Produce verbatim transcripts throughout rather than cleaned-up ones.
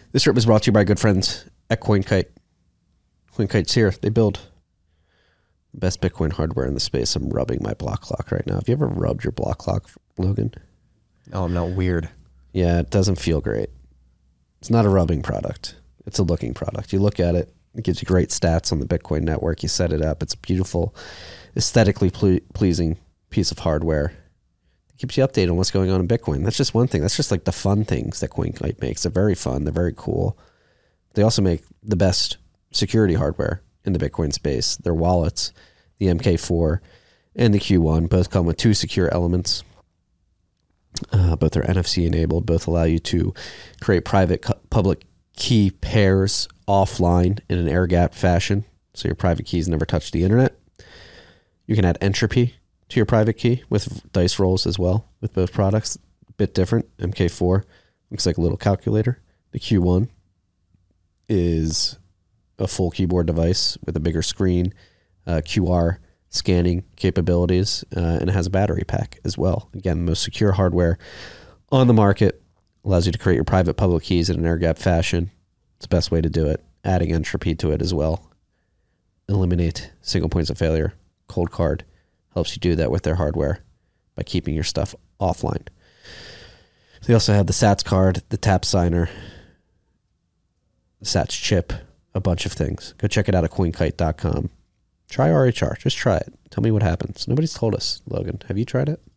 This trip is brought to you by good friends at CoinKite. CoinKite's here. They build the best Bitcoin hardware in the space. I'm rubbing my block clock right now. Have you ever rubbed your block clock, Logan? Oh, I'm not weird. Yeah, it doesn't feel great. It's not a rubbing product. It's a looking product. You look at it, it gives you great stats on the Bitcoin network. You set it up. It's a beautiful, aesthetically ple- pleasing piece of hardware. It keeps you updated on what's going on in Bitcoin. That's just one thing. That's just like the fun things that CoinKite makes. They're very fun. They're very cool. They also make the best security hardware in the Bitcoin space. Their wallets, the M K four and the Q one, both come with two secure elements. Uh, both are N F C enabled. Both allow you to create private cu- public key pairs offline in an air-gapped fashion, so your private keys never touch the internet. You can add entropy to your private key with dice rolls as well with both products. A bit different. M K four looks like a little calculator. The Q one is a full keyboard device with a bigger screen, uh, Q R scanning capabilities, uh, and it has a battery pack as well. Again, the most secure hardware on the market. Allows you to create your private public keys in an air-gapped fashion. It's the best way to do it. Adding entropy to it as well. Eliminate single points of failure. Cold Card helps you do that with their hardware by keeping your stuff offline. They also have the Sats card, the Tap Signer, the Sats chip, a bunch of things. Go check it out at coinkite dot com. Try R H R. Just try it. Tell me what happens. Nobody's told us, Logan. Have you tried it?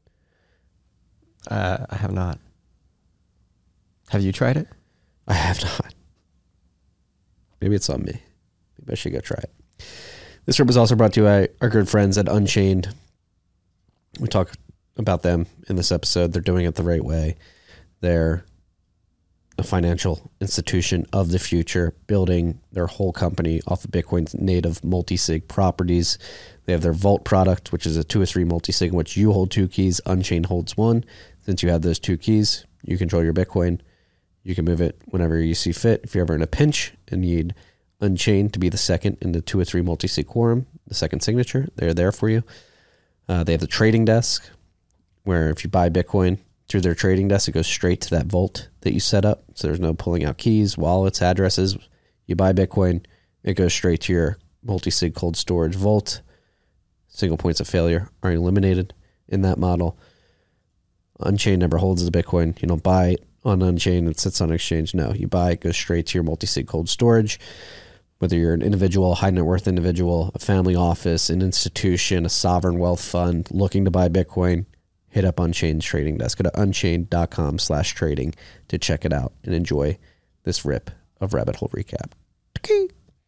Uh, I have not. Have you tried it? I have not. Maybe it's on me. Maybe I should go try it. This trip was also brought to you by our good friends at Unchained. We talk about them in this episode. They're doing it the right way. They're a financial institution of the future, building their whole company off of Bitcoin's native multi-sig properties. They have their Vault product, which is a two or three multi-sig in which you hold two keys. Unchained holds one. Since you have those two keys, you control your Bitcoin. You can move it whenever you see fit. If you're ever in a pinch and need Unchained to be the second in the two or three multi-sig quorum, the second signature, they're there for you. Uh, they have the trading desk, where if you buy Bitcoin through their trading desk, it goes straight to that vault that you set up. So there's no pulling out keys, wallets, addresses. You buy Bitcoin, it goes straight to your multi-sig cold storage vault. Single points of failure are eliminated in that model. Unchained never holds the Bitcoin. You don't buy it on Unchained, it sits on exchange. No, you buy it, goes straight to your multi-sig cold storage. Whether you're an individual, high net worth individual, a family office, an institution, a sovereign wealth fund looking to buy Bitcoin, hit up Unchained's trading desk. Go to unchained dot com slash trading to check it out and enjoy this rip of Rabbit Hole Recap. Okay.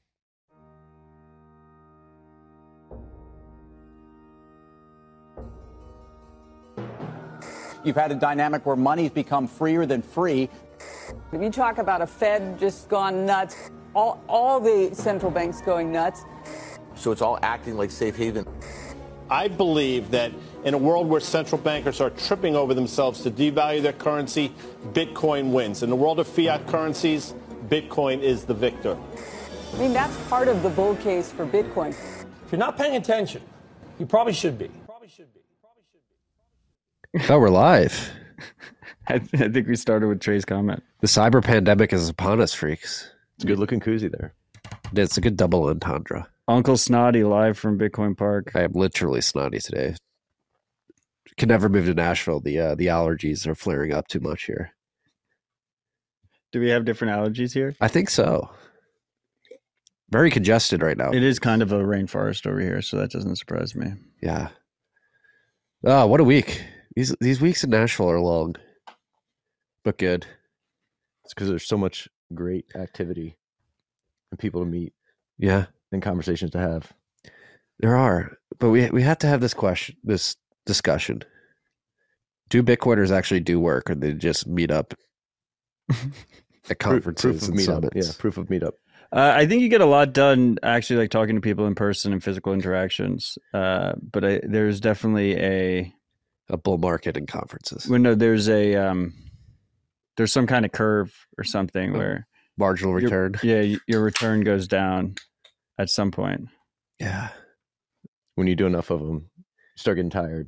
You've had a dynamic where money's become freer than free. If you talk about a Fed just gone nuts, all, all the central banks going nuts. So it's all acting like safe haven. I believe that in a world where central bankers are tripping over themselves to devalue their currency, Bitcoin wins. In the world of fiat currencies, Bitcoin is the victor. I mean, that's part of the bull case for Bitcoin. If you're not paying attention, you probably should be. Probably should be. Probably should be. Oh, we're live. I, th- I think we started with Trey's comment. The cyber pandemic is upon us, freaks. It's a good looking koozie there. It's a good double entendre. Uncle Snotty live from Bitcoin Park. I am literally snotty today. Can never move to Nashville. The uh, the allergies are flaring up too much here. Do we have different allergies here? I think so. Very congested right now. It is kind of a rainforest over here, so that doesn't surprise me. Yeah. Oh, what a week. These these weeks in Nashville are long, but good. It's because there's so much great activity and people to meet. Yeah. And conversations to have. There are, but we we have to have this question, this discussion. Do Bitcoiners actually do work, or they just meet up at conferences proof of and meetup? summits? Yeah, proof of meetup. Uh, I think you get a lot done actually, like talking to people in person and physical interactions. Uh, but I, there's definitely a a bull market in conferences. When no, there's a um, there's some kind of curve or something oh, where marginal return. Your, yeah, your return goes down at some point. Yeah. When you do enough of them, you start getting tired.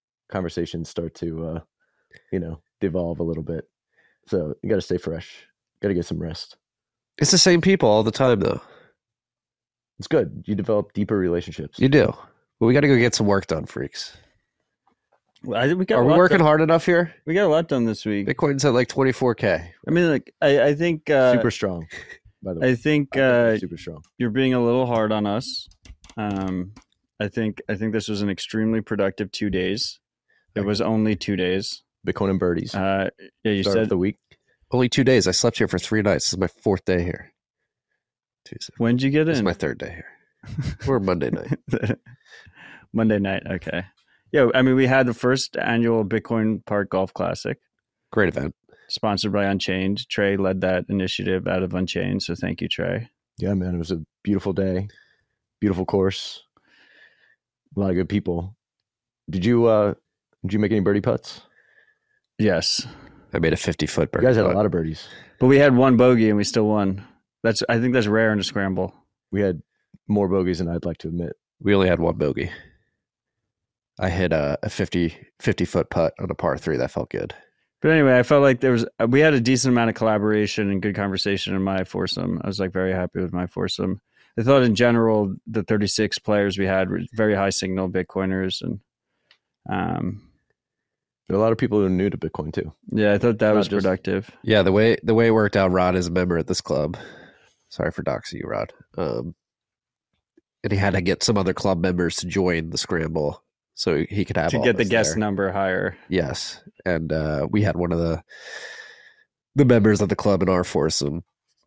Conversations start to, uh, you know, devolve a little bit. So you got to stay fresh. Got to get some rest. It's the same people all the time, though. It's good. You develop deeper relationships. You do. But we got to go get some work done, freaks. Well, I think we got Are a we lot working done. hard enough here? We got a lot done this week. Bitcoin's at like twenty-four K. I mean, like I, I think uh, Super strong, by the way. I think I think uh, it's super strong. you're being a little hard on us. Um, I think I think this was an extremely productive two days. It was only two days. Bitcoin and birdies. Uh, yeah, you Start of said the week. Only two days. I slept here for three nights. This is my fourth day here. Tuesday. when did you get This is in? my third day here. We're Monday night. Monday night. Okay. Yeah, I mean, we had the first annual Bitcoin Park Golf Classic, Great event. sponsored by Unchained. Trey led that initiative out of Unchained, so thank you, Trey. Yeah, man. It was a beautiful day. Beautiful course. A lot of good people. Did you uh did you make any birdie putts? Yes, I made a fifty foot You birdie. guys had a putt. lot of birdies. but we had one bogey and we still won. That's I think that's rare in a scramble. We had more bogeys than I'd like to admit. We only had one bogey. I hit a, a fifty, fifty foot putt on a par three. That felt good. But anyway, I felt like there was we had a decent amount of collaboration and good conversation in my foursome. I was like very happy with my foursome. I thought in general the thirty-six players we had were very high signal Bitcoiners, and um, There are a lot of people who are new to Bitcoin too. yeah, I thought that Not was just- productive. Yeah, the way the way it worked out, Rod is a member at this club. Sorry for doxing you, Rod. Um, and he had to get some other club members to join the scramble so he could have To all get of the us guest there. number higher. Yes, and uh, we had one of the the members of the club in our foursome,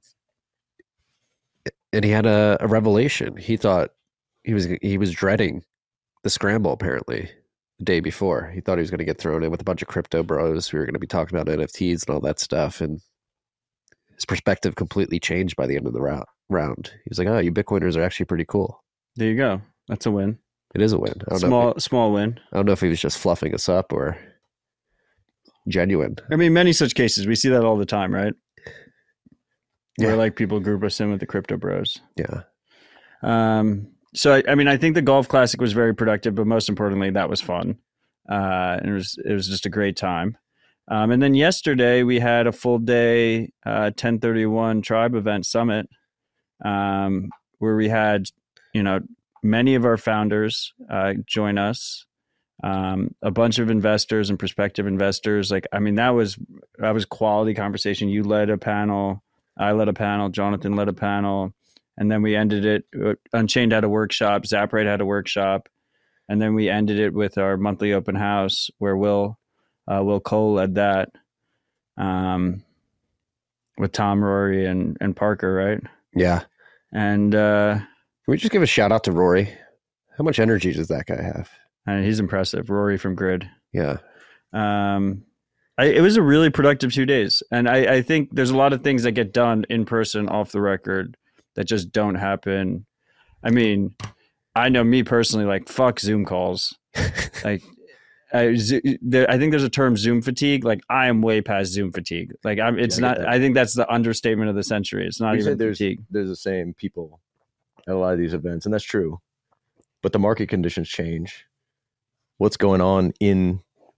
and he had a, a revelation. He thought he was he was dreading the scramble. Apparently, the day before, he thought he was going to get thrown in with a bunch of crypto bros. We were going to be talking about N F Ts and all that stuff, and his perspective completely changed by the end of the round. Round, he was like, "Oh, you Bitcoiners are actually pretty cool." There you go. That's a win. It is a win. I don't know. Small If he, small win. I don't know if he was just fluffing us up or genuine. I mean, many such cases. We see that all the time, right? Where Yeah. like people group us in with the crypto bros. Yeah. Um, so I, I mean, I think the golf classic was very productive, but most importantly, that was fun. Uh, and it was it was just a great time. Um, and then yesterday we had a full day uh, ten thirty-one Tribe Event Summit, um, where we had you know many of our founders uh, join us, um, a bunch of investors and prospective investors. Like I mean, that was that was quality conversation. You led a panel, I led a panel, Jonathan led a panel. And then we ended it, Unchained had a workshop, Zapparate had a workshop. And then we ended it with our monthly open house where Will, uh, Will Cole led that, um, with Tom, Rory, and, and Parker, right? Yeah. And, uh, Can we just give a shout out to Rory? How much energy does that guy have? and he's impressive, Rory from Grid. Yeah. Um, I, it was a really productive two days. And I, I think there's a lot of things that get done in person off the record that just don't happen. I mean, I know me personally, like fuck Zoom calls. like, I, there, I think there's a term Zoom fatigue. Like I am way past Zoom fatigue. Like I'm, it's Yeah, I not, get that. I think that's the understatement of the century. It's not You even said there's fatigue. there's the same people at a lot of these events, and that's true. But the market conditions change. What's going on in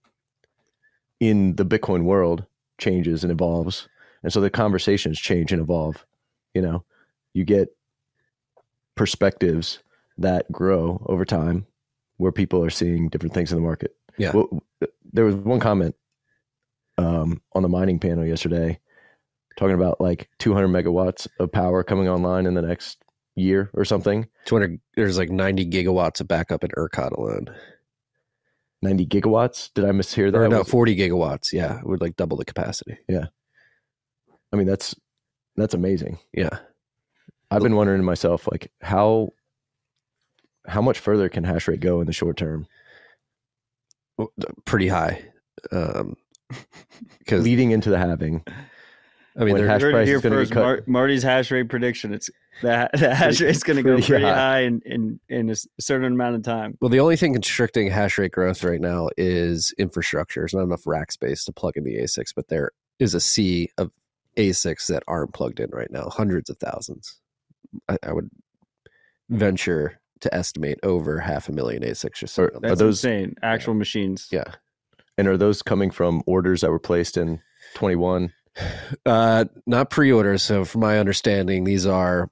in the Bitcoin world changes and evolves, and so the conversations change and evolve. You know, you get perspectives that grow over time, where people are seeing different things in the market. Yeah. Well, there was one comment um, on the mining panel yesterday talking about like two hundred megawatts of power coming online in the next year or something. two hundred, there's like ninety gigawatts of backup in ERCOT alone. ninety gigawatts. Did I mishear that? Or no, Was- forty gigawatts. Yeah. It would like double the capacity. I mean, that's, that's amazing. Yeah. I've been wondering to myself, like how, how much further can hash rate go in the short term? Pretty high. Um, because Leading into the halving. I mean, when they're, hash Heard it price here is going to be first. cut. Mar- Marty's hash rate prediction. It's the, the hash Pretty- rate's going to go pretty pretty high. high in, in, in a s- certain amount of time. well, the only thing constricting hash rate growth right now is infrastructure. There's not enough rack space to plug in the A SICs, but there is a sea of A SICs that aren't plugged in right now, hundreds of thousands. I, I would venture to estimate over half a million A SICs just Or- sitting on the That's those- insane. Actual machines. Yeah. And are those coming from orders that were placed in twenty-one Uh, not pre-orders. So from my understanding, these are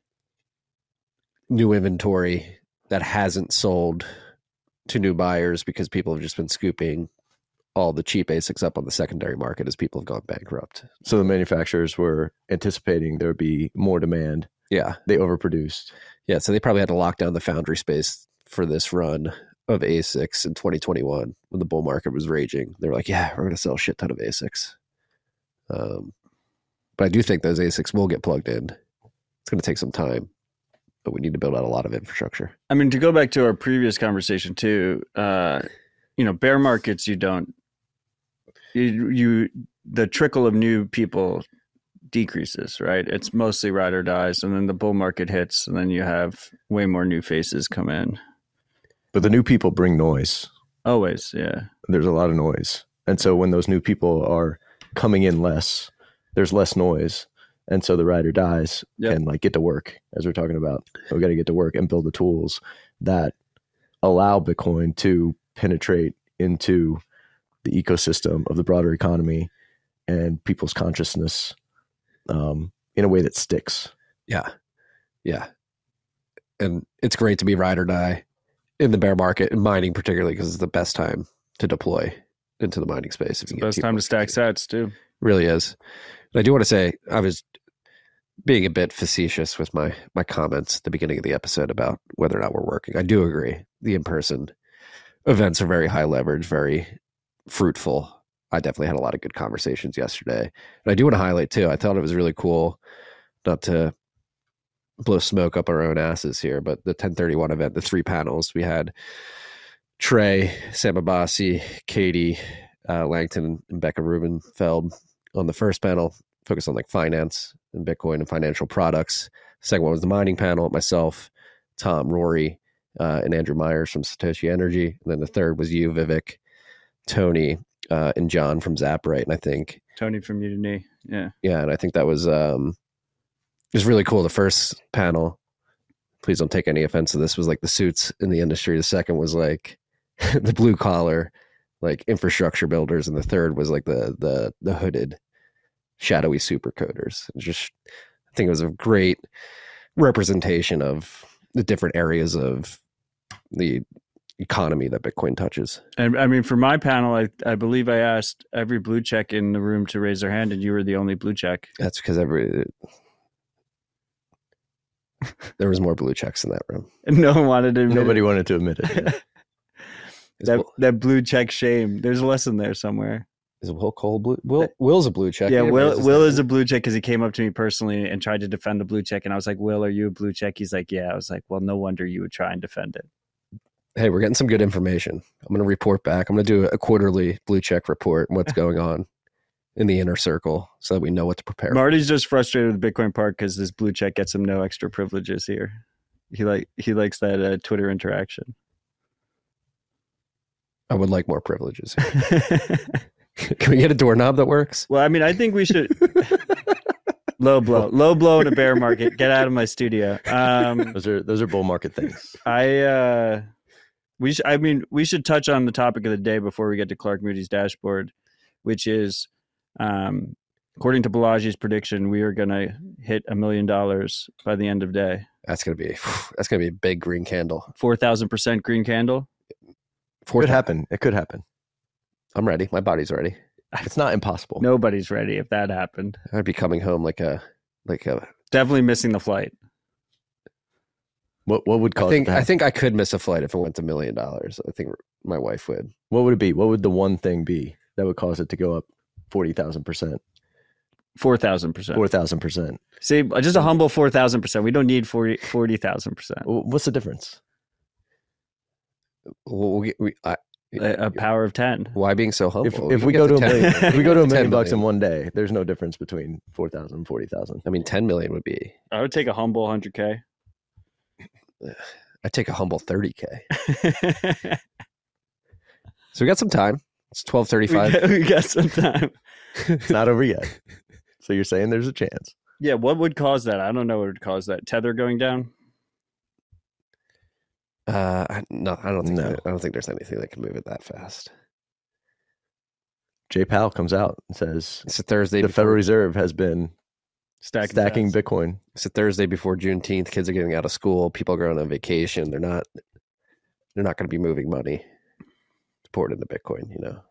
new inventory that hasn't sold to new buyers because people have just been scooping all the cheap A S I Cs up on the secondary market as people have gone bankrupt. So the manufacturers were anticipating there would be more demand. Yeah. They overproduced. Yeah. So they probably had to lock down the foundry space for this run of A S I Cs in twenty twenty-one when the bull market was raging. They were like, yeah, we're going to sell a shit ton of A S I Cs. Um, but I do think those A S I Cs will get plugged in. It's going to take some time, but we need to build out a lot of infrastructure. I mean, to go back to our previous conversation too, uh, you know, bear markets, you don't, you, you, the trickle of new people decreases, right? It's mostly ride or dies. And then the bull market hits and then you have way more new faces come in. But the new people bring noise. Always. Yeah. There's a lot of noise. And so when those new people are coming in less, there's less noise. And so the ride or dies Yep. can like get to work, as we're talking about. We got to get to work and build the tools that allow Bitcoin to penetrate into the ecosystem of the broader economy and people's consciousness um, in a way that sticks. Yeah. Yeah. And it's great to be ride or die in the bear market and mining, particularly because it's the best time to deploy into the mining space. If It's the best time to stack sats too. Really is. And I do want to say I was being a bit facetious with my my comments at the beginning of the episode about whether or not we're working. I do agree. The in-person events are very high leverage, very fruitful. I definitely had a lot of good conversations yesterday. And I do want to highlight too, I thought it was really cool, not to blow smoke up our own asses here, but the ten thirty-one event, the three panels, we had Trey, Sam Abbasi, Katie, uh, Langton, and Becca Rubenfeld on the first panel, focused on like finance and Bitcoin and financial products. Second one was the mining panel, myself, Tom, Rory, uh, and Andrew Myers from Satoshi Energy. And then the third was you, Vivek, Tony, uh, and John from Zaprite. And I think Tony from Udemy. Yeah. Yeah, and I think that was um it was really cool. The first panel, please don't take any offense to this, was like the suits in the industry. The second was like the blue collar, like infrastructure builders, and the third was like the the the hooded, shadowy super coders. It was just, I think it was a great representation of the different areas of the economy that Bitcoin touches. And I mean, for my panel, I, I believe I asked every blue check in the room to raise their hand, and you were the only blue check. That's because every there was more blue checks in that room. And no one wanted to admit Nobody it. wanted to admit it. Yeah. that that blue check shame. There's a lesson there somewhere. Is Will Cole blue? Will Will's a blue check. Yeah, He Will raises Will that. is a blue check because he came up to me personally and tried to defend the blue check, and I was like, "Will, are you a blue check?" He's like, "Yeah." I was like, "Well, no wonder you would try and defend it." Hey, we're getting some good information. I'm going to report back. I'm going to do a quarterly blue check report on what's going on in the inner circle so that we know what to prepare. Marty's just frustrated with Bitcoin Park because this blue check gets him no extra privileges here. He like he likes that uh, Twitter interaction. I would like more privileges. Can we get a doorknob that works? Well, I mean, I think we should low blow, low blow in a bear market. Get out of my studio. Um, Those are those are bull market things. I uh, we sh- I mean, we should touch on the topic of the day before we get to Clark Moody's dashboard, which is, um, according to Balaji's prediction, we are going to hit a million dollars by the end of day. That's going to be that's going to be a big green candle. Four thousand percent green candle. Four Could happen. It could happen. I'm ready. My body's ready. It's not impossible. Nobody's ready if that happened. I'd be coming home like a like a. Definitely missing the flight. What what would cause I think it to I happen? think I could miss a flight if it went to a million dollars. I think my wife would. What would it be? What would the one thing be that would cause it to go up forty thousand percent, Four thousand percent. four thousand percent? See, just a humble four thousand percent. We don't need forty thousand percent. What's the difference? Well, we, we, I, A, a power of ten. why being so humble? If if we can go get to a ten million, if we go to a million ten bucks in million. one day, there's no difference between four thousand and forty thousand. I mean, ten million would be. I would take a humble one hundred K. I'd take a humble thirty k. So we got some time. It's twelve we, thirty-five. got, we got some time. It's not over yet. So you're saying there's a chance? Yeah, what would cause that? I don't know what would cause that. Tether going down? Uh, I, no, I don't think. No. I don't think there's anything that can move it that fast. Jay Powell comes out and says It's a Thursday. the before, Federal Reserve has been Stacking, stacking sats. Bitcoin. It's a Thursday before Juneteenth. Kids are getting out of school. People are going on vacation. They're not. They're not going to be moving money to pour it into Bitcoin. You know.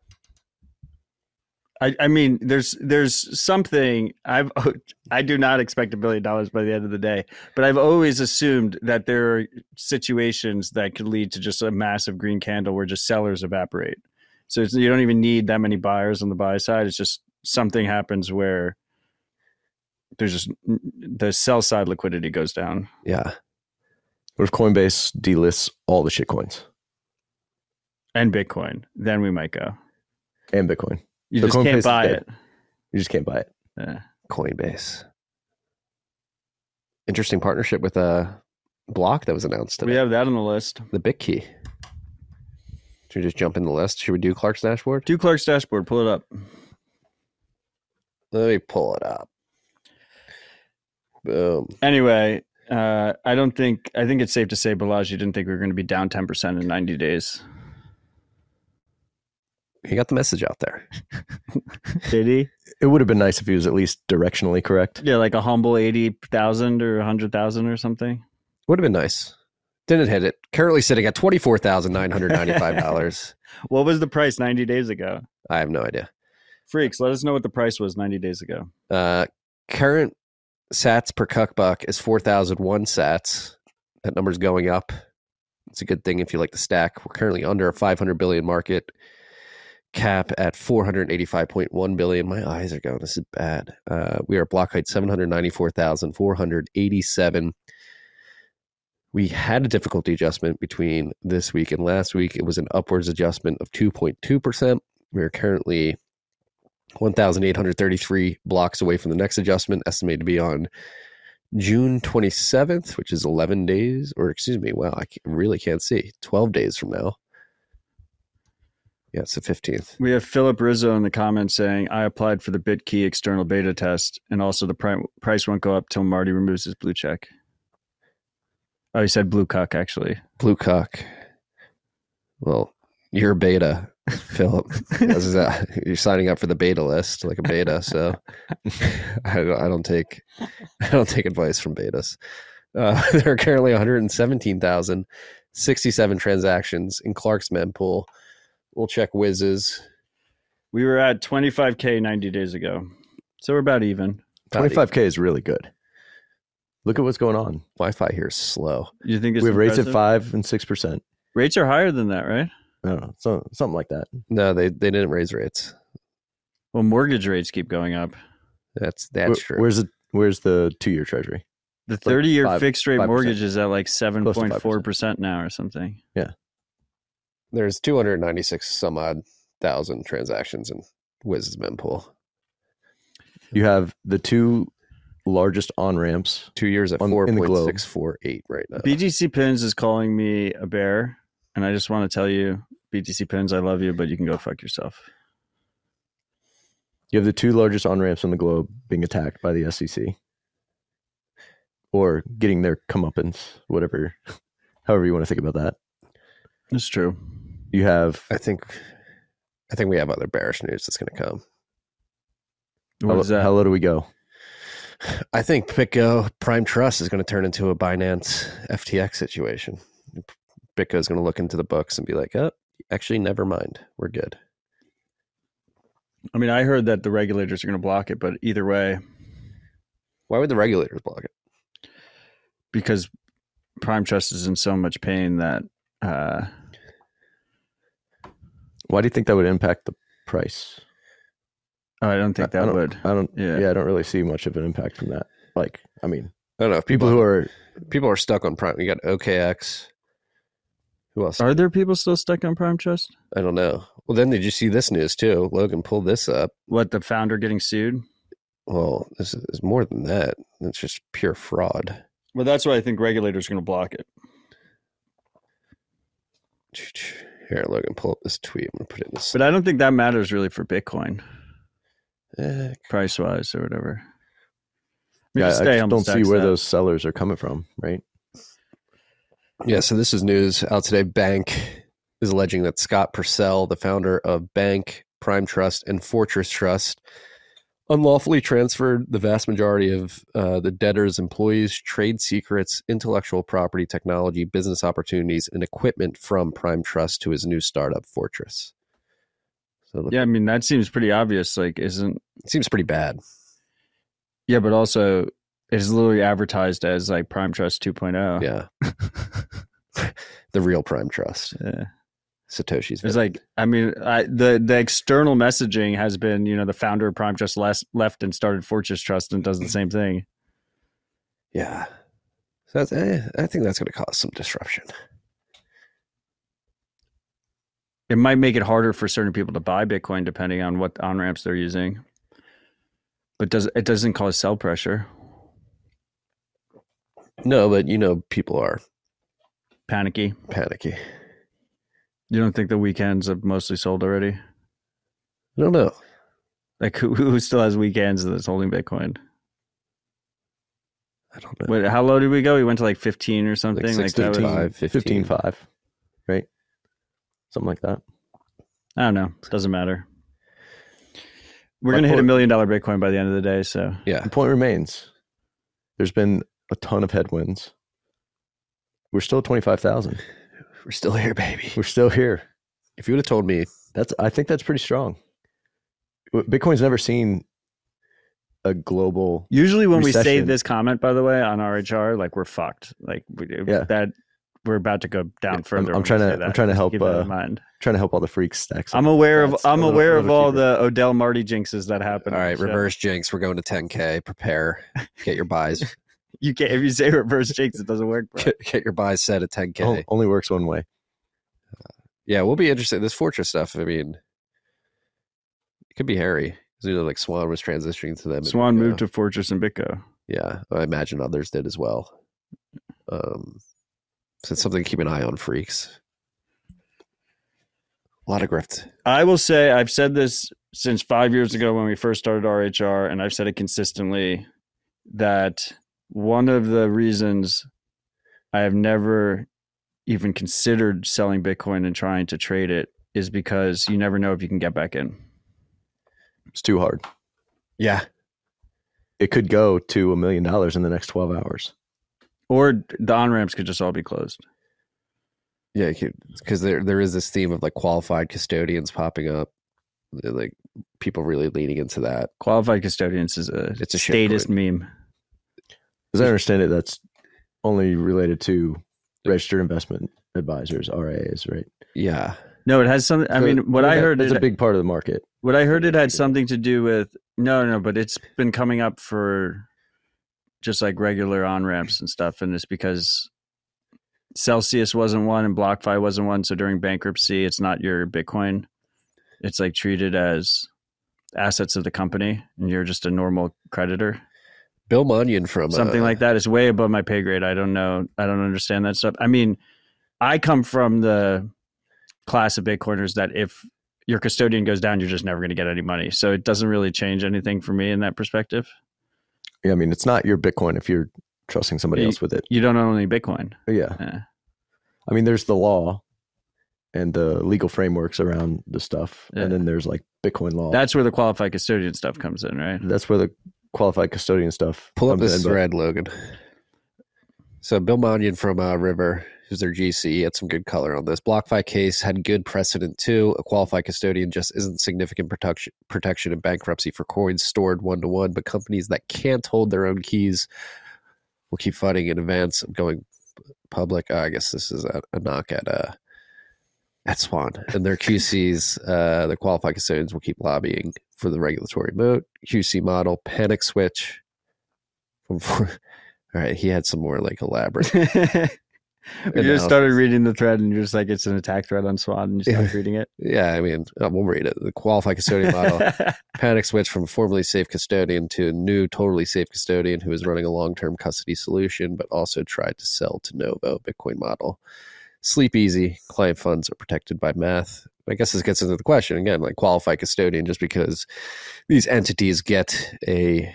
I, I mean, there's there's something I've I do not expect a billion dollars by the end of the day, but I've always assumed that there are situations that could lead to just a massive green candle where just sellers evaporate. So it's, you don't even need that many buyers on the buy side. It's just something happens where there's just the sell side liquidity goes down. Yeah. What if Coinbase delists all the shitcoins And Bitcoin, then we might go. and Bitcoin? You So just Coinbase can't is buy dead. it. You just can't buy it. Yeah. Coinbase. Interesting partnership with a block that was announced today. We have that on the list. The BitKey. Should we just jump in the list? Should we do Clark's dashboard? Do Clark's dashboard. Pull it up. Let me pull it up. Boom. Anyway, uh, I don't think I think it's safe to say Balaji didn't think we were going to be down ten percent in ninety days. He got the message out there. Did he? It would have been nice if he was at least directionally correct. Yeah, like a humble eighty thousand or one hundred thousand or something. Would have been nice. Didn't hit it. Currently sitting at twenty-four thousand nine hundred ninety-five dollars. What was the price ninety days ago? I have no idea. Freaks, let us know what the price was ninety days ago. Uh, current sats per cuck buck is four thousand one sats. That number's going up. It's a good thing if you like the stack. We're currently under a five hundred billion market cap at four hundred eighty-five point one billion. My eyes are going. This is bad. Uh, we are block height seven hundred ninety-four thousand four hundred eighty-seven. We had a difficulty adjustment between this week and last week. It was an upwards adjustment of two point two percent. We are currently one thousand eight hundred thirty-three blocks away from the next adjustment, estimated to be on June twenty-seventh, which is eleven days, or excuse me, wow, I really can't see. twelve days from now. Yeah, it's the fifteenth. We have Philip Rizzo in the comments saying, I applied for the BitKey external beta test, and also the pri- price won't go up till Marty removes his blue check. Oh, he said blue cuck, actually. Blue cock. Well, you're beta, Philip. This is a, you're signing up for the beta list, like a beta. So I don't, I don't take, I don't take advice from betas. Uh, there are currently one hundred seventeen thousand sixty-seven transactions in Clark's mempool. We'll check Wiz's. We were at twenty-five K ninety days ago. So we're about even. twenty-five K is really good. Look at what's going on. Wi-Fi here is slow. You think it's We have rates at impressive? five and six percent. Rates are higher than that, right? I don't know, so, something like that. No, they, they didn't raise rates. Well, mortgage rates keep going up. That's that's Where- true. Where's the Where's the two year Treasury? The thirty-year five- fixed rate five percent. mortgage is at like seven Close to point four five percent now or something. There's two hundred ninety-six some odd thousand transactions in Wiz's mempool. You have the two largest on ramps. Two years at On- four in the point globe. six four eight right now. B T C Pins is calling me a bear, and I just want to tell you, B T C Pins, I love you, but you can go fuck yourself. You have the two largest on ramps on the globe being attacked by the S E C, or getting their comeuppance, whatever, however you want to think about that. It's true. You have I think I think we have other bearish news that's going to come. What how, is that? how low do we go? I think BitGo Prime Trust is going to turn into a Binance F T X situation. BitGo is going to look into the books and be like, oh, actually, never mind. We're good. I mean, I heard that the regulators are going to block it, but either way, Why would the regulators block it? because Prime Trust is in so much pain that uh, Why do you think that would impact the price? I don't think I that don't, would. I don't. Yeah. Yeah. I don't really see much of an impact from that. Like, I mean, I don't know. If people people, who are people are stuck on Prime. You got O K X. Who else? Are there people still stuck on Prime Trust? I don't know. Well, then did you see this news too? Logan pulled this up. What, the founder getting sued? Well, this is is more than that. It's just pure fraud. Well, that's why I think regulators are going to block it. Here, Logan, pull up this tweet. I'm gonna put it in this. But I don't think that matters really for Bitcoin, Eh, price wise or whatever. I mean, yeah, I just just stay humble, don't see stack where stat. those sellers are coming from, right? Yeah, so this is news out today. Bank is alleging that Scott Purcell, the founder of Bank, Prime Trust, and Fortress Trust unlawfully transferred the vast majority of uh, the debtor's employees' trade secrets, intellectual property, technology, business opportunities, and equipment from Prime Trust to his new startup, Fortress. So the, Yeah, I mean, that seems pretty obvious. Like, isn't... it seems pretty bad. Yeah, but also it's literally advertised as like Prime Trust two point oh. Yeah. The real Prime Trust. Yeah. Satoshi's. It's like, I mean, I, the the external messaging has been, you know, the founder of Prime Trust less, left and started Fortress Trust and does the same thing. Yeah. So that's, eh, I think that's going to cause some disruption. It might make it harder for certain people to buy Bitcoin depending on what on ramps they're using. But does it doesn't cause sell pressure. No, but you know, people are Panicky. panicky. You don't think the weekends have mostly sold already? I don't know. Like who, who still has weekends that's holding Bitcoin? I don't know. Wait, how low did we go? We went to like fifteen or something. Like Like, that was, sixteen, fifteen. fifteen five, right? Something like that. I don't know. Doesn't matter. We're My gonna hit a point- million dollar Bitcoin by the end of the day. So Yeah. The point remains, there's been a ton of headwinds. We're still at twenty-five thousand. We're still here, baby. We're still here. If you would have told me, That's I think that's pretty strong. Bitcoin's never seen a global. usually when we say recession. this comment, by the way, on R H R, like we're fucked. Like we, Yeah. that we're about to go down I'm- further. I'm when we trying to- say I'm that. trying to Just help, keep that uh, in mind. Trying to help all the freaks stack. some I'm aware of stats I'm a little- aware a of little all cheaper. the Odell Marty jinxes that happen. all on right, the show. reverse jinx. We're going to ten K. Prepare. Get your buys. You can't if you say reverse jinx, it doesn't work, bro. get, get your buys set at ten K. O- only works one way. Yeah, we'll be interested. This Fortress stuff, I mean, it could be hairy. 'Cause, you know, like Swan was transitioning to them. Swan moved to Fortress and Bitco. Yeah, I imagine others did as well. Um, so it's something to keep an eye on, freaks. A lot of grift. I will say I've said this since five years ago when we first started R H R, and I've said it consistently that one of the reasons I have never even considered selling Bitcoin and trying to trade it is because you never know if you can get back in. It's too hard. Yeah. It could go to a million dollars in the next twelve hours. Or the on ramps could just all be closed. Yeah, because there there is this theme of like qualified custodians popping up, like people really leaning into that. Qualified custodians is a, It's a statist shitcoin. meme. As I understand it, that's only related to registered investment advisors, R I As, right? Yeah, No, it has something. I So, mean, what I that- heard that's it, a big part of the market. what I heard it had something to do with no, no, but it's been coming up for just like regular on ramps and stuff, and it's because Celsius wasn't one and BlockFi wasn't one. So during bankruptcy, it's not your Bitcoin; it's like treated as assets of the company, and you're just a normal creditor. Bill Munyon from Something uh, like that is way above my pay grade. I don't know. I don't understand that stuff. I mean, I come from the class of Bitcoiners that if your custodian goes down, you're just never going to get any money. So it doesn't really change anything for me in that perspective. Yeah, I mean, it's not your Bitcoin if you're trusting somebody You- else with it. You don't own any Bitcoin. Yeah. Yeah. I mean, there's the law and the legal frameworks around the stuff. Yeah. And then there's like Bitcoin law. That's where the qualified custodian stuff comes in, right? That's where the qualified custodian stuff Pull up comes this in, but- thread, Logan. So Bill Munyon from uh, River, who's their G C, he had some good color on this. BlockFi case had good precedent too. A qualified custodian just isn't significant protection protection in bankruptcy for coins stored one to one, but companies that can't hold their own keys will keep fighting in advance of going public. Uh, I guess this is a, a knock at uh, at Swan and their Q Cs. Uh, the qualified custodians will keep lobbying for the regulatory moat. Q C model panic switch from. All right, he had some more like elaborate. You just analysis. started reading the thread and you're just like, it's an attack thread on Swan and you stopped reading it. Yeah, I mean, uh, we'll read it. The qualified custodian model panic switch from formerly safe custodian to a new totally safe custodian who is running a long-term custody solution, but also tried to sell to Novo Bitcoin model. Sleep easy. Client funds are protected by math. I guess this gets into the question again, like qualified custodian, just because these entities get a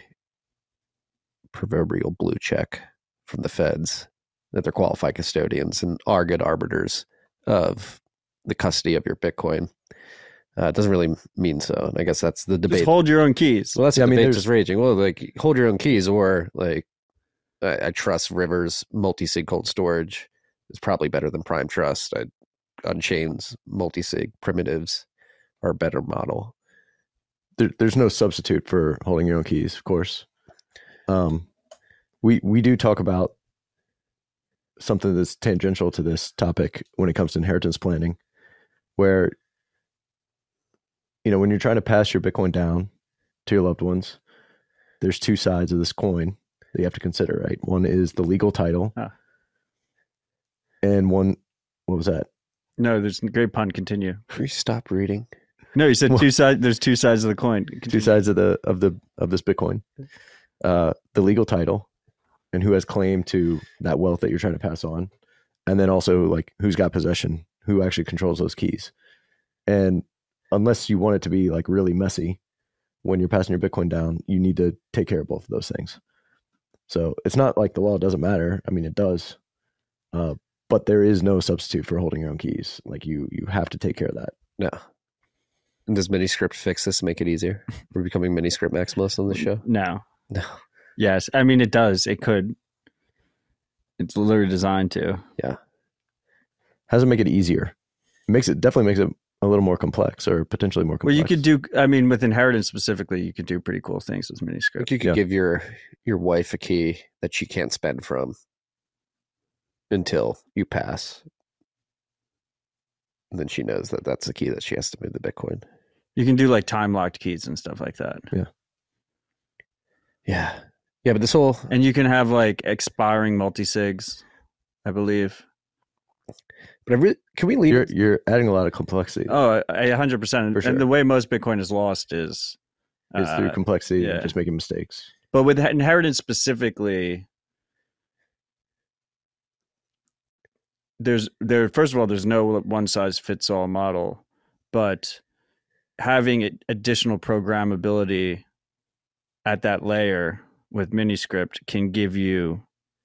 proverbial blue check from the feds that they're qualified custodians and are good arbiters of the custody of your Bitcoin. Uh, it doesn't really mean so. And I guess that's the debate. Just hold your own keys. Well, that's Yeah, the I mean, debate there's- that's raging. Well, like hold your own keys, or like I, I trust Rivers multi-sig cold storage is probably better than Prime Trust. I, Unchained's multi-sig primitives are a better model. There, there's no substitute for holding your own keys, of course. Um, we we do talk about something that's tangential to this topic when it comes to inheritance planning, where you know when you're trying to pass your Bitcoin down to your loved ones, there's two sides of this coin that you have to consider, right? One is the legal title, Huh. and one, what was that? No, there's a great pun. Continue. Can you stop reading? No, you said two sides. There's two sides of the coin. Continue. Two sides of the of the of this Bitcoin, uh, the legal title, and who has claim to that wealth that you're trying to pass on, and then also like who's got possession, who actually controls those keys. And unless you want it to be like really messy when you're passing your Bitcoin down, you need to take care of both of those things. So it's not like the law doesn't matter. I mean, it does, uh, but there is no substitute for holding your own keys. Like you, you have to take care of that. No. And does Miniscript fix this, make it easier? We're becoming Miniscript maximalists on the show? No. No. Yes. I mean, it does. It could. It's literally designed to. How does it make it easier? It makes it definitely makes it a little more complex, or potentially more complex. Well, you could do, I mean, with inheritance specifically, you could do pretty cool things with Miniscript. Like you could Yeah. give your your wife a key that she can't spend from until you pass. And then she knows that that's the key that she has to move the Bitcoin. You can do like time locked keys and stuff like that. Yeah. Yeah, but this whole... And you can have like expiring multi-sigs, I believe. But I really, can we leave... You're you're adding a lot of complexity. Oh, a hundred percent. For sure. And the way most Bitcoin is lost is, It's uh, through complexity yeah. and just making mistakes. but with inheritance specifically, there's there. First of all, there's no one size fits all model, but having a- additional programmability at that layer with Miniscript can give you,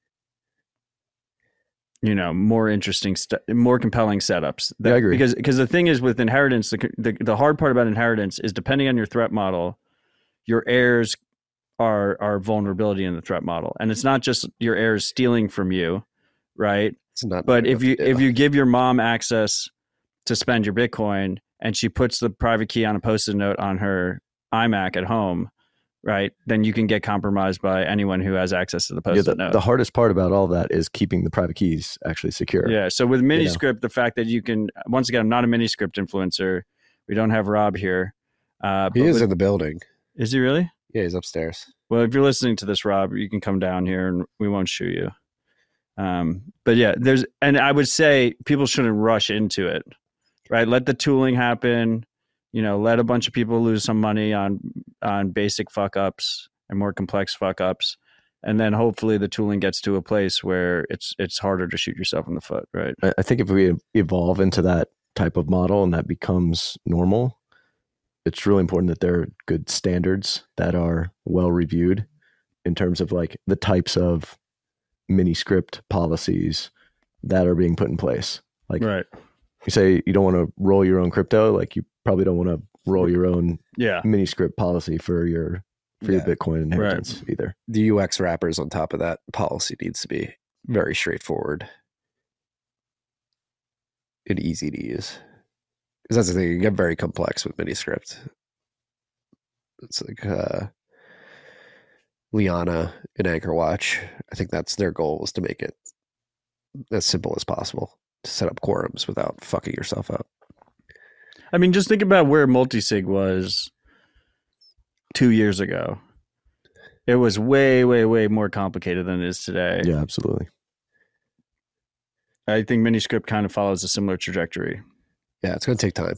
you know, more interesting, st- more compelling setups. That, Yeah, I agree. Because because the thing is with inheritance, the, the the hard part about inheritance is depending on your threat model, your heirs are are vulnerability in the threat model, and it's not just your heirs stealing from you, right? It's not... But if you Yeah. if you give your mom access to spend your Bitcoin, and she puts the private key on a post-it note on her iMac at home, right? Then you can get compromised by anyone who has access to the Yeah, post-it the, note. the hardest part about all that is keeping the private keys actually secure. Yeah. So with know. Miniscript, the fact that you can, once again, I'm not a Miniscript influencer. We don't have Rob here. Uh, He but is with- in the building. is he really? Yeah, he's upstairs. Well, if you're listening to this, Rob, you can come down here and we won't shoot you. Um, but yeah, there's, and I would say people shouldn't rush into it, right? Let the tooling happen. You know, let a bunch of people lose some money on on basic fuck ups and more complex fuck ups, and then hopefully the tooling gets to a place where it's it's harder to shoot yourself in the foot, right? I I think if we evolve into that type of model and that becomes normal, it's really important that there are good standards that are well reviewed in terms of like the types of Miniscript policies that are being put in place. Like Right. you say you don't want to roll your own crypto, like you probably don't want to roll your own Yeah. Miniscript policy for your for Yeah. your Bitcoin inheritance either. The U X wrappers on top of that policy needs to be very straightforward and easy to use. Because that's the thing, you get very complex with Miniscript. It's like uh, Liana and Anchor Watch. I think that's their goal, was to make it as simple as possible to set up quorums without fucking yourself up. I mean, just think about where multisig was two years ago. It was way, way, way more complicated than it is today. Yeah, absolutely. I think Miniscript kind of follows a similar trajectory. Yeah, it's going to take time.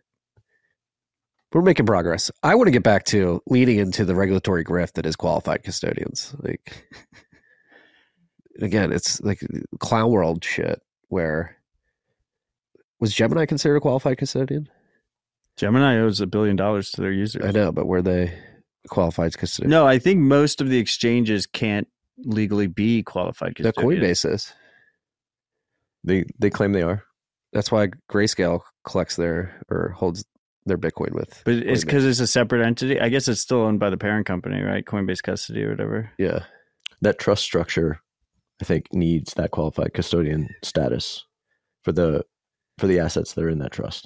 We're making progress. I want to get back to leading into the regulatory grift that is qualified custodians. Like, again, it's like clown world shit where was Gemini considered a qualified custodian? Gemini owes a billion dollars to their users. I know, but were they qualified custodian? No, I think most of the exchanges can't legally be qualified The custodians. Coinbase is. They they claim they are. That's why Grayscale collects their or holds their Bitcoin with. But it's Coinbase. because it's a separate entity. I guess it's still owned by the parent company, right? Coinbase Custody or whatever. Yeah. That trust structure, I think, needs that qualified custodian status for the for the assets that are in that trust.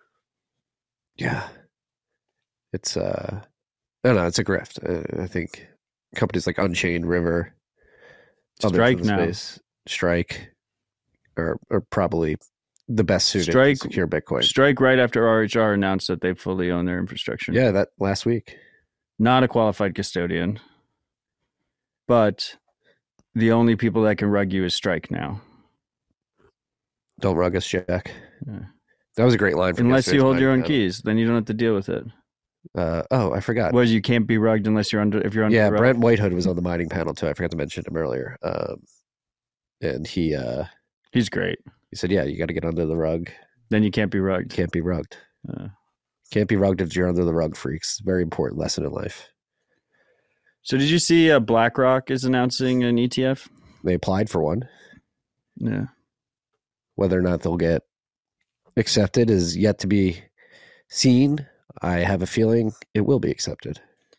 Yeah. It's uh I don't know, it's a grift. Uh, I think companies like Unchained, River, others Strike in the now. space, Strike are are probably the best suited Strike- to secure Bitcoin. Strike right after R H R announced that they fully own their infrastructure. Yeah, that last week. Not a qualified custodian, but the only people that can rug you is Strike now. Don't rug us, Jack. Yeah. That was a great line from Unless you yesterday's hold your own Mighty Panel. keys, then you don't have to deal with it. Uh, oh, I forgot. Whereas you can't be rugged unless you're under. If you're under. Yeah, the rug. Brent Whitehood was on the mining panel too. I forgot to mention him earlier. Um, and he uh, He's great. he said, "Yeah, you got to get under the rug. Then you can't be rugged. Can't be rugged. Uh, Can't be rugged if you're under the rug, freaks. Very important lesson in life." so did you see uh, BlackRock is announcing an E T F? They applied for one. Yeah. Whether or not they'll get accepted is yet to be seen. I have a feeling it will be accepted.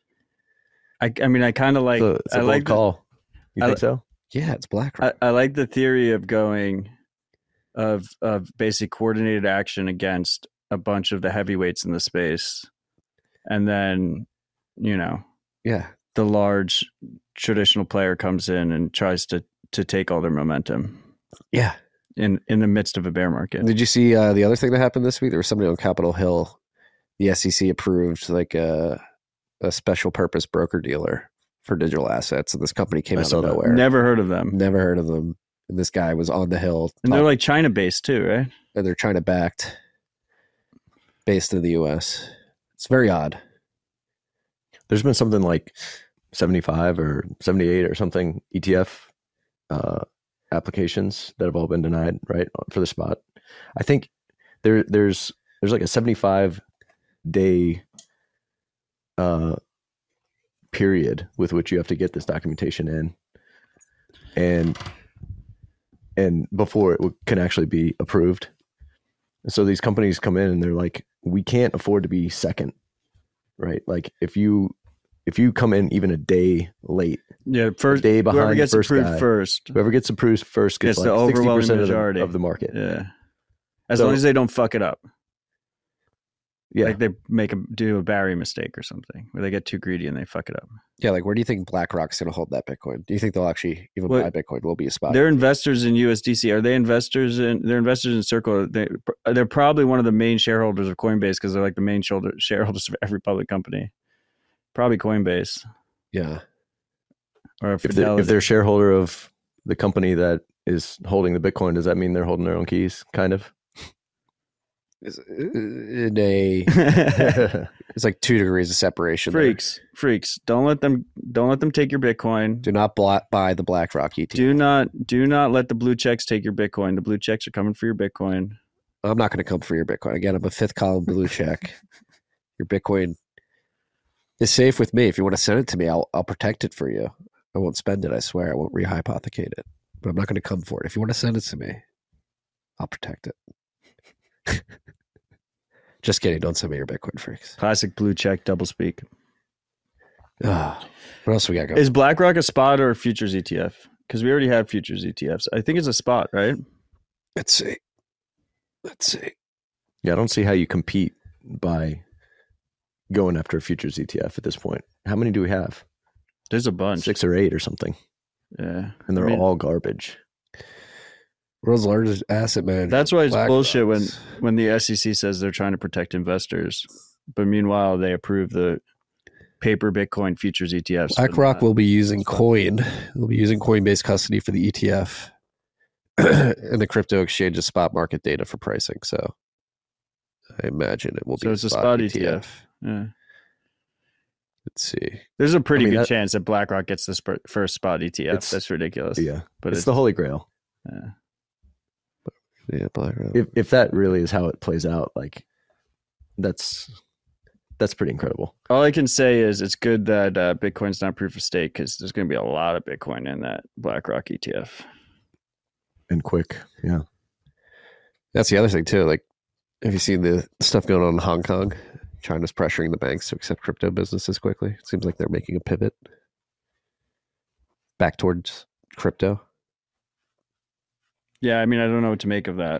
I, I mean, I kind of like. It's a, it's a I bold like the- call. You I think li- so? Yeah, it's BlackRock. I, I like the theory of going, of of basic coordinated action against a bunch of the heavyweights in the space, and then, you know, yeah, the large traditional player comes in and tries to to take all their momentum yeah. in in the midst of a bear market. Did you see uh, the other thing that happened this week? There was somebody on Capitol Hill. The S E C approved like a a special purpose broker dealer for digital assets, and this company came I out saw of that. nowhere. Never heard of them, Never heard of them. And this guy was on the Hill, and they're talk- like China based too, right? and they're China backed, based in the U S. It's very odd. There's been something like seventy-five or seventy-eight or something E T F uh, applications that have all been denied, right, for the spot. I think there there's there's like a seventy-five day uh, period with which you have to get this documentation in, and and before it w- can actually be approved. So these companies come in and they're like, we can't afford to be second, right? Like if you if you come in even a day late, Yeah, first day behind whoever the gets first approved guy. first. whoever gets approved first gets Gets like the sixty overwhelming percent of the, majority. of the market. Yeah, as So- long as they don't fuck it up. Yeah, Like they make a do a Barry mistake or something, where they get too greedy and they fuck it up. Yeah, like where do you think BlackRock's going to hold that Bitcoin? Do you think they'll actually even Well, buy Bitcoin? Will be a spot. They're investors in U S D C. Are they investors in? They're investors in Circle. They, they're probably one of the main shareholders of Coinbase because they're like the main shoulder, shareholders of every public company. Probably Coinbase Yeah, or if they're, Fidelity. if they're a shareholder of the company that is holding the Bitcoin, does that mean they're holding their own keys? Kind of. Is- in a it's like two degrees of separation. there. freaks, freaks. Don't let them. Don't let them take your Bitcoin. Do not bla- buy the BlackRock E T F. Do not. Do not let the blue checks take your Bitcoin. The blue checks are coming for your Bitcoin. I'm not going to come for your Bitcoin again. I'm a fifth column blue check. Your Bitcoin is safe with me. If you want to send it to me, I'll I'll protect it for you. I won't spend it. I swear. I won't rehypothecate it. But I'm not going to come for it. If you want to send it to me, I'll protect it. Just kidding. Don't send me your Bitcoin, freaks. Classic blue check double speak. Ah, what else we got going? Is BlackRock a spot or a futures E T F? Because we already have futures E T Fs. I think it's a spot, right? Let's see. Let's see. Yeah, I don't see how you compete by going after a futures E T F at this point. How many do we have? There's a bunch. Six or eight or something, Yeah. and they're I mean, all garbage. World's largest asset manager. That's why it's BlackRock. bullshit when, when the S E C says they're trying to protect investors, but meanwhile they approve the paper Bitcoin futures E T Fs. but BlackRock not- will be using Coin. They'll be using Coinbase custody for the E T F and the crypto exchange's spot market data for pricing. So I imagine it will be So it's a spot E T F. Yeah. Let's see. There's a pretty I mean, good that- chance that BlackRock gets the sp- first spot E T F. It's- That's ridiculous. Yeah, But it's it's, the holy grail. yeah. Yeah, BlackRock. If if that really is how it plays out, like that's that's pretty incredible. All I can say is it's good that uh, Bitcoin's not proof of stake because there's going to be a lot of Bitcoin in that BlackRock E T F. And quick. Yeah. That's the other thing too. Like, have you seen the stuff going on in Hong Kong? China's pressuring the banks to accept crypto businesses quickly. It seems like they're making a pivot back towards crypto. Yeah, I mean, I don't know what to make of that.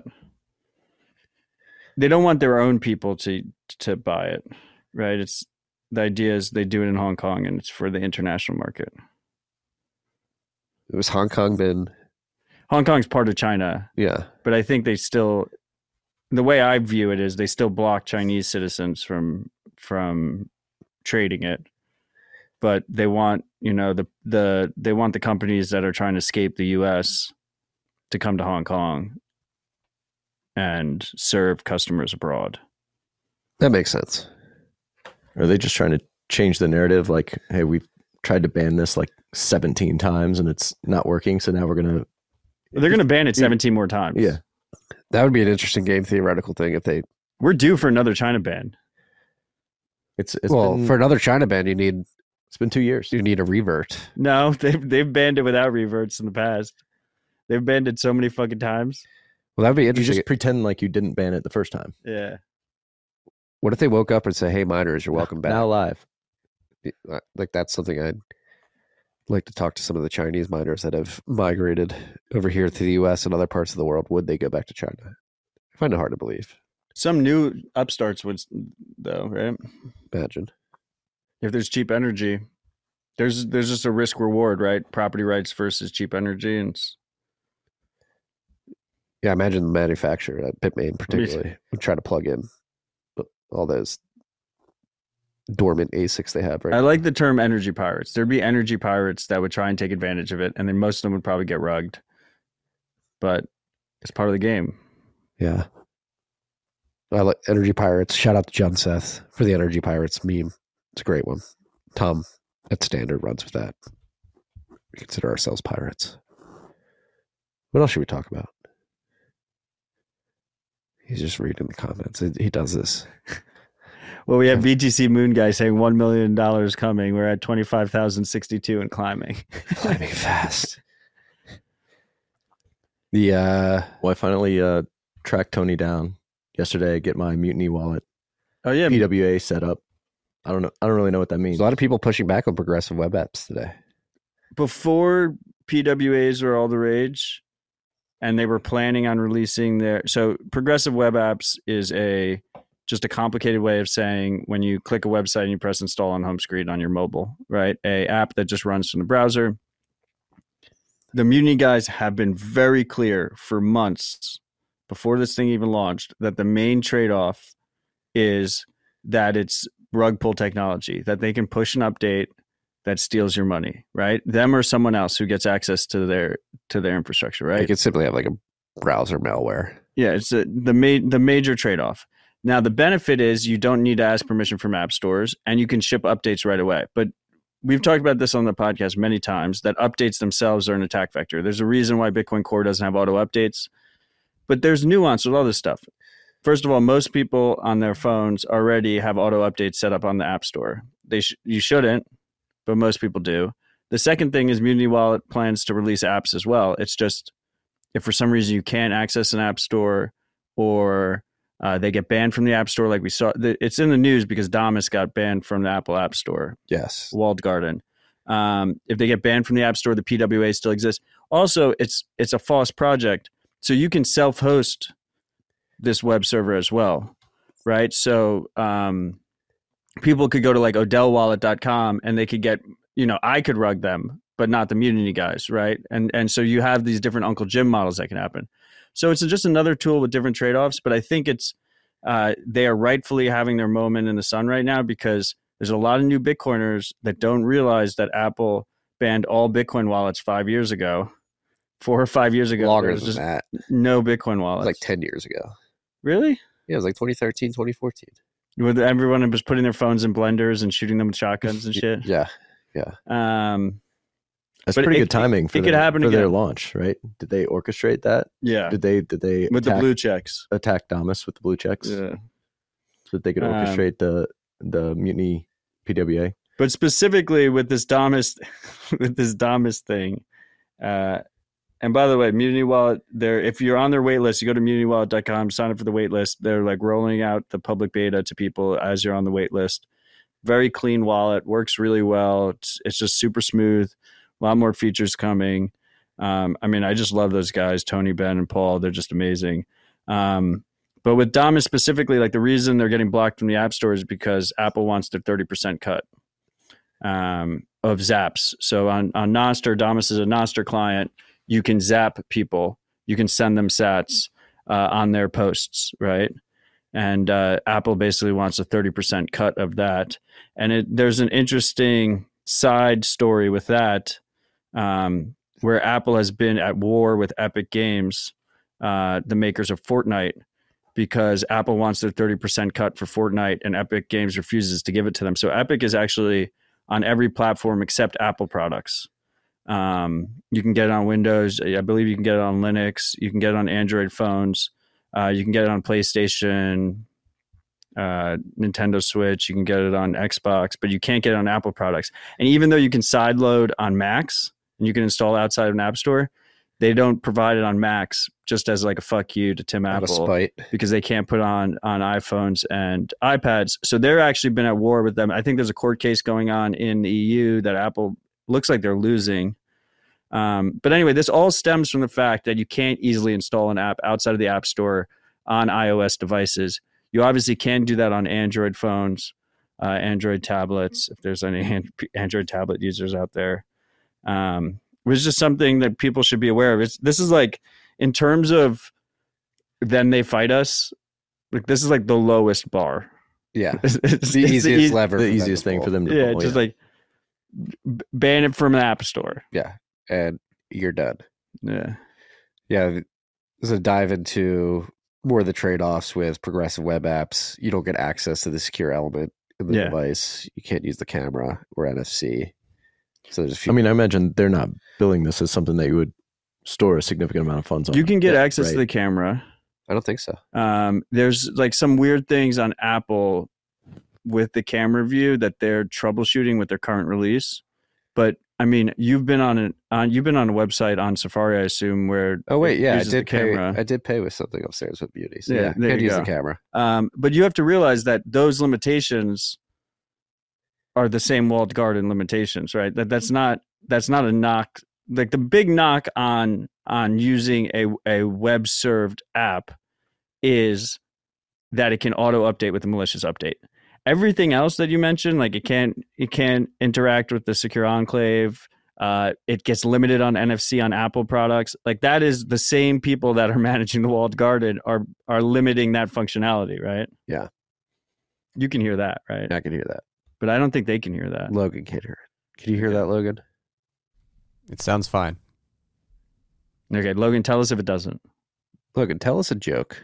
They don't want their own people to to buy it, right? It's the idea is they do it in Hong Kong and it's for the international market. It was Hong Kong been Hong Kong's part of China. Yeah. But I think they still, the way I view it is they still block Chinese citizens from from trading it. But they want, you know, the the they want the companies that are trying to escape the U S to come to Hong Kong and serve customers abroad. That makes sense. Are they just trying to change the narrative? Like, hey, we've tried to ban this like seventeen times and it's not working. So now we're going to. They're going to ban it seventeen more times. Yeah. That would be an interesting game theoretical thing if they. We're due for another China ban. It's, it's well, been, for another China ban, you need. It's been two years. You need a revert. No, they've, they've banned it without reverts in the past. They've banned it so many fucking times. Well, that'd be You interesting. just pretend like you didn't ban it the first time. Yeah. What if they woke up and say, "Hey, miners, you're welcome back"? Now live. Like that's something I'd like to talk to some of the Chinese miners that have migrated over here to the U S and other parts of the world. Would they go back to China? I find it hard to believe. Some new upstarts would, though, right? Imagine. If there's cheap energy, there's there's just a risk reward, right? Property rights versus cheap energy, and it's, Yeah, imagine the manufacturer at Bitmain particularly would try to plug in all those dormant A SICs they have, right? I like the term energy pirates. There'd be energy pirates that would try and take advantage of it, and then most of them would probably get rugged. But it's part of the game. Yeah. I like Energy Pirates. Shout out to John Seth for the Energy Pirates meme. It's a great one. Tom at Standard runs with that. We consider ourselves pirates. What else should we talk about? He's just reading the comments. He does this. Well, we have B T C Moon Guy saying one million dollars coming. We're at twenty-five thousand sixty-two and climbing. Climbing fast. The uh, Well, I finally uh, tracked Tony down yesterday. Get my Mutiny wallet Oh, yeah. P W A set up. I don't know. I don't really know what that means. there's a lot of people pushing back on progressive web apps today. Before P W As were all the rage, and they were planning on releasing their so progressive web apps is a just a complicated way of saying when you click a website and you press install on home screen on your mobile, right? A app that just runs from the browser. The Mutiny guys have been very clear for months before this thing even launched that the main trade-off is that it's rug pull technology, that they can push an update that steals your money, right? Them or someone else who gets access to their to their infrastructure, right? You could simply have like a browser malware. Yeah, it's a, the ma- the major trade-off. Now, the benefit is you don't need to ask permission from app stores, and you can ship updates right away. But we've talked about this on the podcast many times, that updates themselves are an attack vector. There's a reason why Bitcoin Core doesn't have auto updates, but there's nuance with all this stuff. First of all, most people on their phones already have auto updates set up on the App Store. They sh- you shouldn't, but most people do. The second thing is Mutiny Wallet plans to release apps as well. It's just if for some reason you can't access an app store or uh, they get banned from the App Store, like we saw, it's in the news because Damus got banned from the Apple App Store. Yes. Walled garden. Um, if they get banned from the App Store, the P W A still exists. Also, it's it's a false project, so you can self-host this web server as well, right? So um, people could go to like odell wallet dot com and they could get, you know, I could rug them, but not the Mutiny guys, right? And and so you have these different Uncle Jim models that can happen. So it's just another tool with different trade-offs, but I think it's uh, they are rightfully having their moment in the sun right now because there's a lot of new Bitcoiners that don't realize that Apple banned all Bitcoin wallets five years ago, four or five years ago. Longer there was than just that. no Bitcoin wallets. Like ten years ago. Really? Yeah, it was like twenty thirteen, twenty fourteen. With everyone was putting their phones in blenders and shooting them with shotguns and shit. Yeah, yeah. Um, That's but pretty it- good timing it for, could their, happen for their again. launch, right? Did they orchestrate that? yeah. Did they did they With attack, the blue checks. attack Damus with the blue checks Yeah. so that they could Um, orchestrate the the Mutiny P W A? But specifically with this Damus, with this Damus thing, uh, And by the way, Mutiny Wallet, they're, if you're on their wait list, you go to mutiny wallet dot com, sign up for the wait list. They're like rolling out the public beta to people as you're on the wait list. Very clean wallet, works really well. It's, it's just super smooth. A lot more features coming. Um, I mean, I just love those guys, Tony, Ben, and Paul. They're just amazing. Um, but with Damus specifically, like the reason they're getting blocked from the App Store is because Apple wants their thirty percent cut um, of zaps. So on, on Nostr, Damus is a Nostr client. You can zap people. You can send them sats uh, on their posts, right? And uh, Apple basically wants a thirty percent cut of that. And it, there's an interesting side story with that, um, where Apple has been at war with Epic Games, uh, the makers of Fortnite, because Apple wants their thirty percent cut for Fortnite and Epic Games refuses to give it to them. So Epic is actually on every platform except Apple products. Um, you can get it on Windows. I believe you can get it on Linux. You can get it on Android phones. Uh, you can get it on PlayStation, uh, Nintendo Switch. You can get it on Xbox, but you can't get it on Apple products. And even though you can sideload on Macs and you can install outside of an app store, they don't provide it on Macs just as like a fuck you to Tim Out of Apple spite. because they can't put on on iPhones and iPads. So they're actually been at war with them. I think there's a court case going on in the E U that Apple looks like they're losing. Um, but anyway, this all stems from the fact that you can't easily install an app outside of the App Store on iOS devices. You obviously can do that on Android phones, uh, Android tablets, if there's any Android tablet users out there. Um, it was just something that people should be aware of. It's, this is like, in terms of then they fight us, like this is like the lowest bar. Yeah. It's, it's, the it's easiest the, lever. The for them easiest to thing pull. for them to Yeah, pull, just yeah. like b- ban it from an app store. Yeah. And you're done. Yeah. Yeah. So dive into more of the trade-offs with progressive web apps. You don't get access to the secure element in the Yeah. device. You can't use the camera or N F C. So there's a few. I mean, I imagine they're not billing this as something that you would store a significant amount of funds on. You can get Yeah, access to right. the camera. I don't think so. Um, there's like some weird things on Apple with the camera view that they're troubleshooting with their current release. But I mean, you've been on an on you've been on a website on Safari, I assume, where Oh wait, it yeah, I uses the did pay. camera. I did pay with something upstairs with Beauty. So Yeah, yeah, there can't you use go. the camera. Um, but you have to realize that those limitations are the same walled garden limitations, right? That that's not that's not a knock. Like the big knock on on using a a web served app is that it can auto update with a malicious update. Everything else that you mentioned, like it can't it can't interact with the secure enclave. Uh, it gets limited on N F C on Apple products. Like that is the same people that are managing the walled garden are are limiting that functionality, right? Yeah. You can hear that, right? I can hear that. But I don't think they can hear that. Logan can't hear it. Can you hear that, Logan? It sounds fine. Okay, Logan, tell us if it doesn't. Logan, tell us a joke.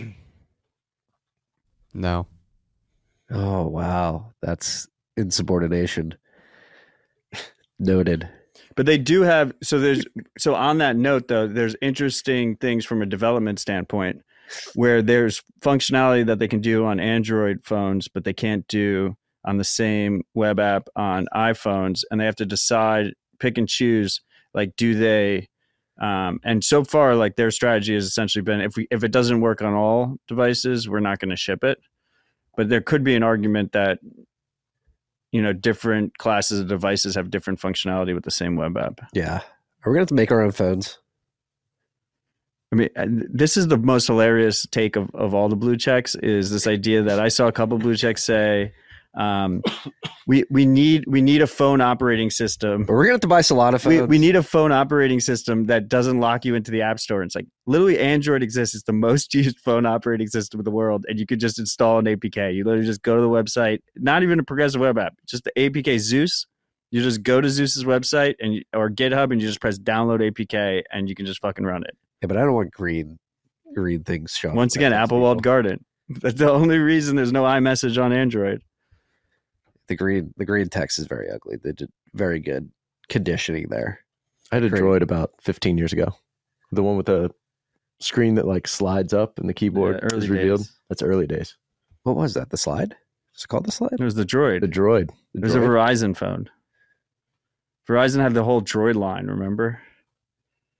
No. Oh wow, that's insubordination. Noted. But they do have so there's so on that note though, there's interesting things from a development standpoint where there's functionality that they can do on Android phones, but they can't do on the same web app on iPhones, and they have to decide, pick and choose, like do they um, and so far like their strategy has essentially been if we if it doesn't work on all devices, we're not going to ship it. But there could be an argument that you know, different classes of devices have different functionality with the same web app. Yeah. Are we going to have to make our own phones? I mean, this is the most hilarious take of, of all the blue checks is this idea that I saw a couple blue checks say, um, we we need we need a phone operating system. But we're going to have to buy Solana phones. We, we need a phone operating system that doesn't lock you into the App Store. And it's like literally Android exists. It's the most used phone operating system in the world. And you could just install an A P K. You literally just go to the website, not even a progressive web app, just the A P K Zeus. You just go to Zeus's website and you, or GitHub and you just press download A P K and you can just fucking run it. Yeah, but I don't want green green things showing. Once again, Apple walled garden. That's the only reason there's no iMessage on Android. The green the green text is very ugly. They did very good conditioning there. I had a Great. Droid about fifteen years ago. The one with the screen that like slides up and the keyboard Yeah, early is revealed. days. That's early days. What was that? The slide? Is it called the slide? It was the Droid. The Droid. The It was a Droid. Verizon phone. Verizon had the whole Droid line, remember?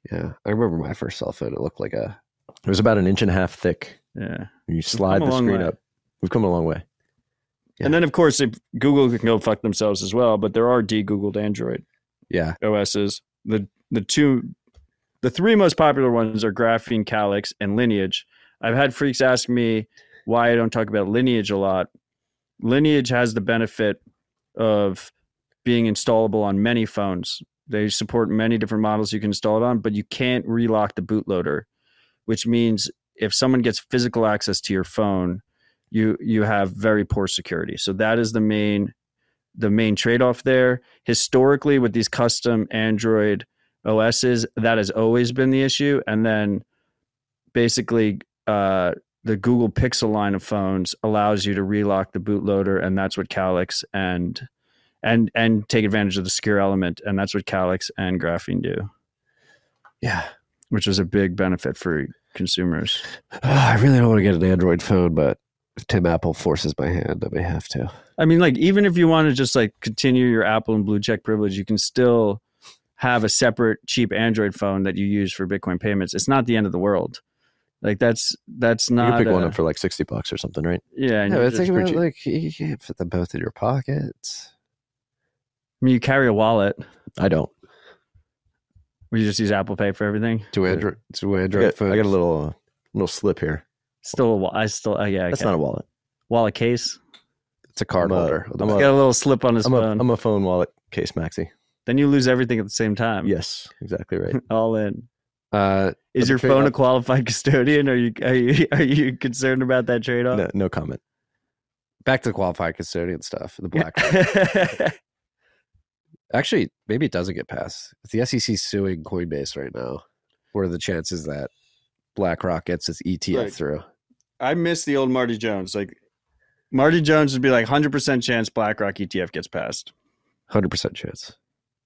Yeah, I remember my first cell phone. It looked like a. It was about an inch and a half thick. Yeah. You slide come a the long screen way. up. We've come a long way. Yeah. And then, of course, if Google can go fuck themselves as well, but there are de-Googled Android Yeah, O Ss. The the two, the three most popular ones are Graphene, Calyx, and Lineage. I've had freaks ask me why I don't talk about Lineage a lot. Lineage has the benefit of being installable on many phones. They support many different models you can install it on, but you can't relock the bootloader, which means if someone gets physical access to your phone, you you have very poor security. So that is the main the main trade-off there. Historically, with these custom Android O Ss, that has always been the issue. And then basically uh, the Google Pixel line of phones allows you to relock the bootloader, and that's what Calyx and and and take advantage of the secure element, and that's what Calyx and Graphene do. yeah. Which is a big benefit for consumers. I really don't want to get an Android phone, but if Tim Apple forces my hand, I may have to. I mean, like, even if you want to just like continue your Apple and blue check privilege, you can still have a separate cheap Android phone that you use for Bitcoin payments. It's not the end of the world. Like that's that's You not. can pick one a- up for like sixty bucks or something, right? yeah. And Yeah, you're but just think about pretty- like you can't fit them both in your pockets. I mean, you carry a wallet. I don't. We just use Apple Pay for everything. Do Android? Do I Android got, phones? I got a little uh, little slip here. Still, a wa- I still, uh, yeah. That's okay. not a wallet. wallet case. It's a card I'm a- holder. I'm He's a- got a little slip on his I'm a, phone. I'm a phone wallet case, Maxi. Then you lose everything at the same time. Yes, exactly right. All in. uh, Is But your the phone a trade-off- qualified custodian? Are you are you are you concerned about that trade off? No, no comment. back to the qualified custodian stuff. The black. Actually, maybe it doesn't get passed. If the S E C suing Coinbase right now, what are the chances that BlackRock gets its E T F Right. through? I miss the old Marty Jones. Like Marty Jones would be like one hundred percent chance BlackRock E T F gets passed. one hundred percent chance.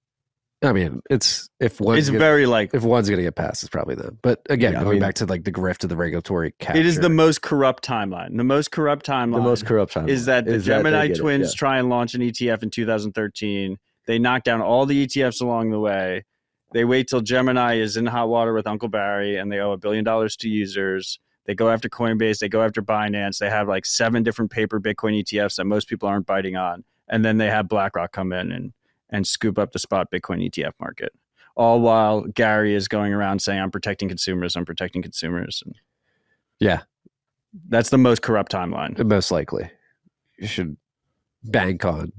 I mean, it's if one's It's gonna, very likely. if one's going to get passed, it's probably them. But again, Yeah, I going mean- back to like the grift of the regulatory capture. It is the most corrupt timeline. The most corrupt timeline. The most corrupt time is that the is that they Gemini get it, twins yeah. try and launch an E T F in two thousand thirteen. They knock down all the E T Fs along the way. They wait till Gemini is in hot water with Uncle Barry and they owe a billion dollars to users. They go after Coinbase. They go after Binance. They have like seven different paper Bitcoin E T Fs that most people aren't biting on. And then they have BlackRock come in and, and scoop up the spot Bitcoin E T F market. All while Gary is going around saying, I'm protecting consumers. I'm protecting consumers. And yeah, that's the most corrupt timeline. most likely. You should bank on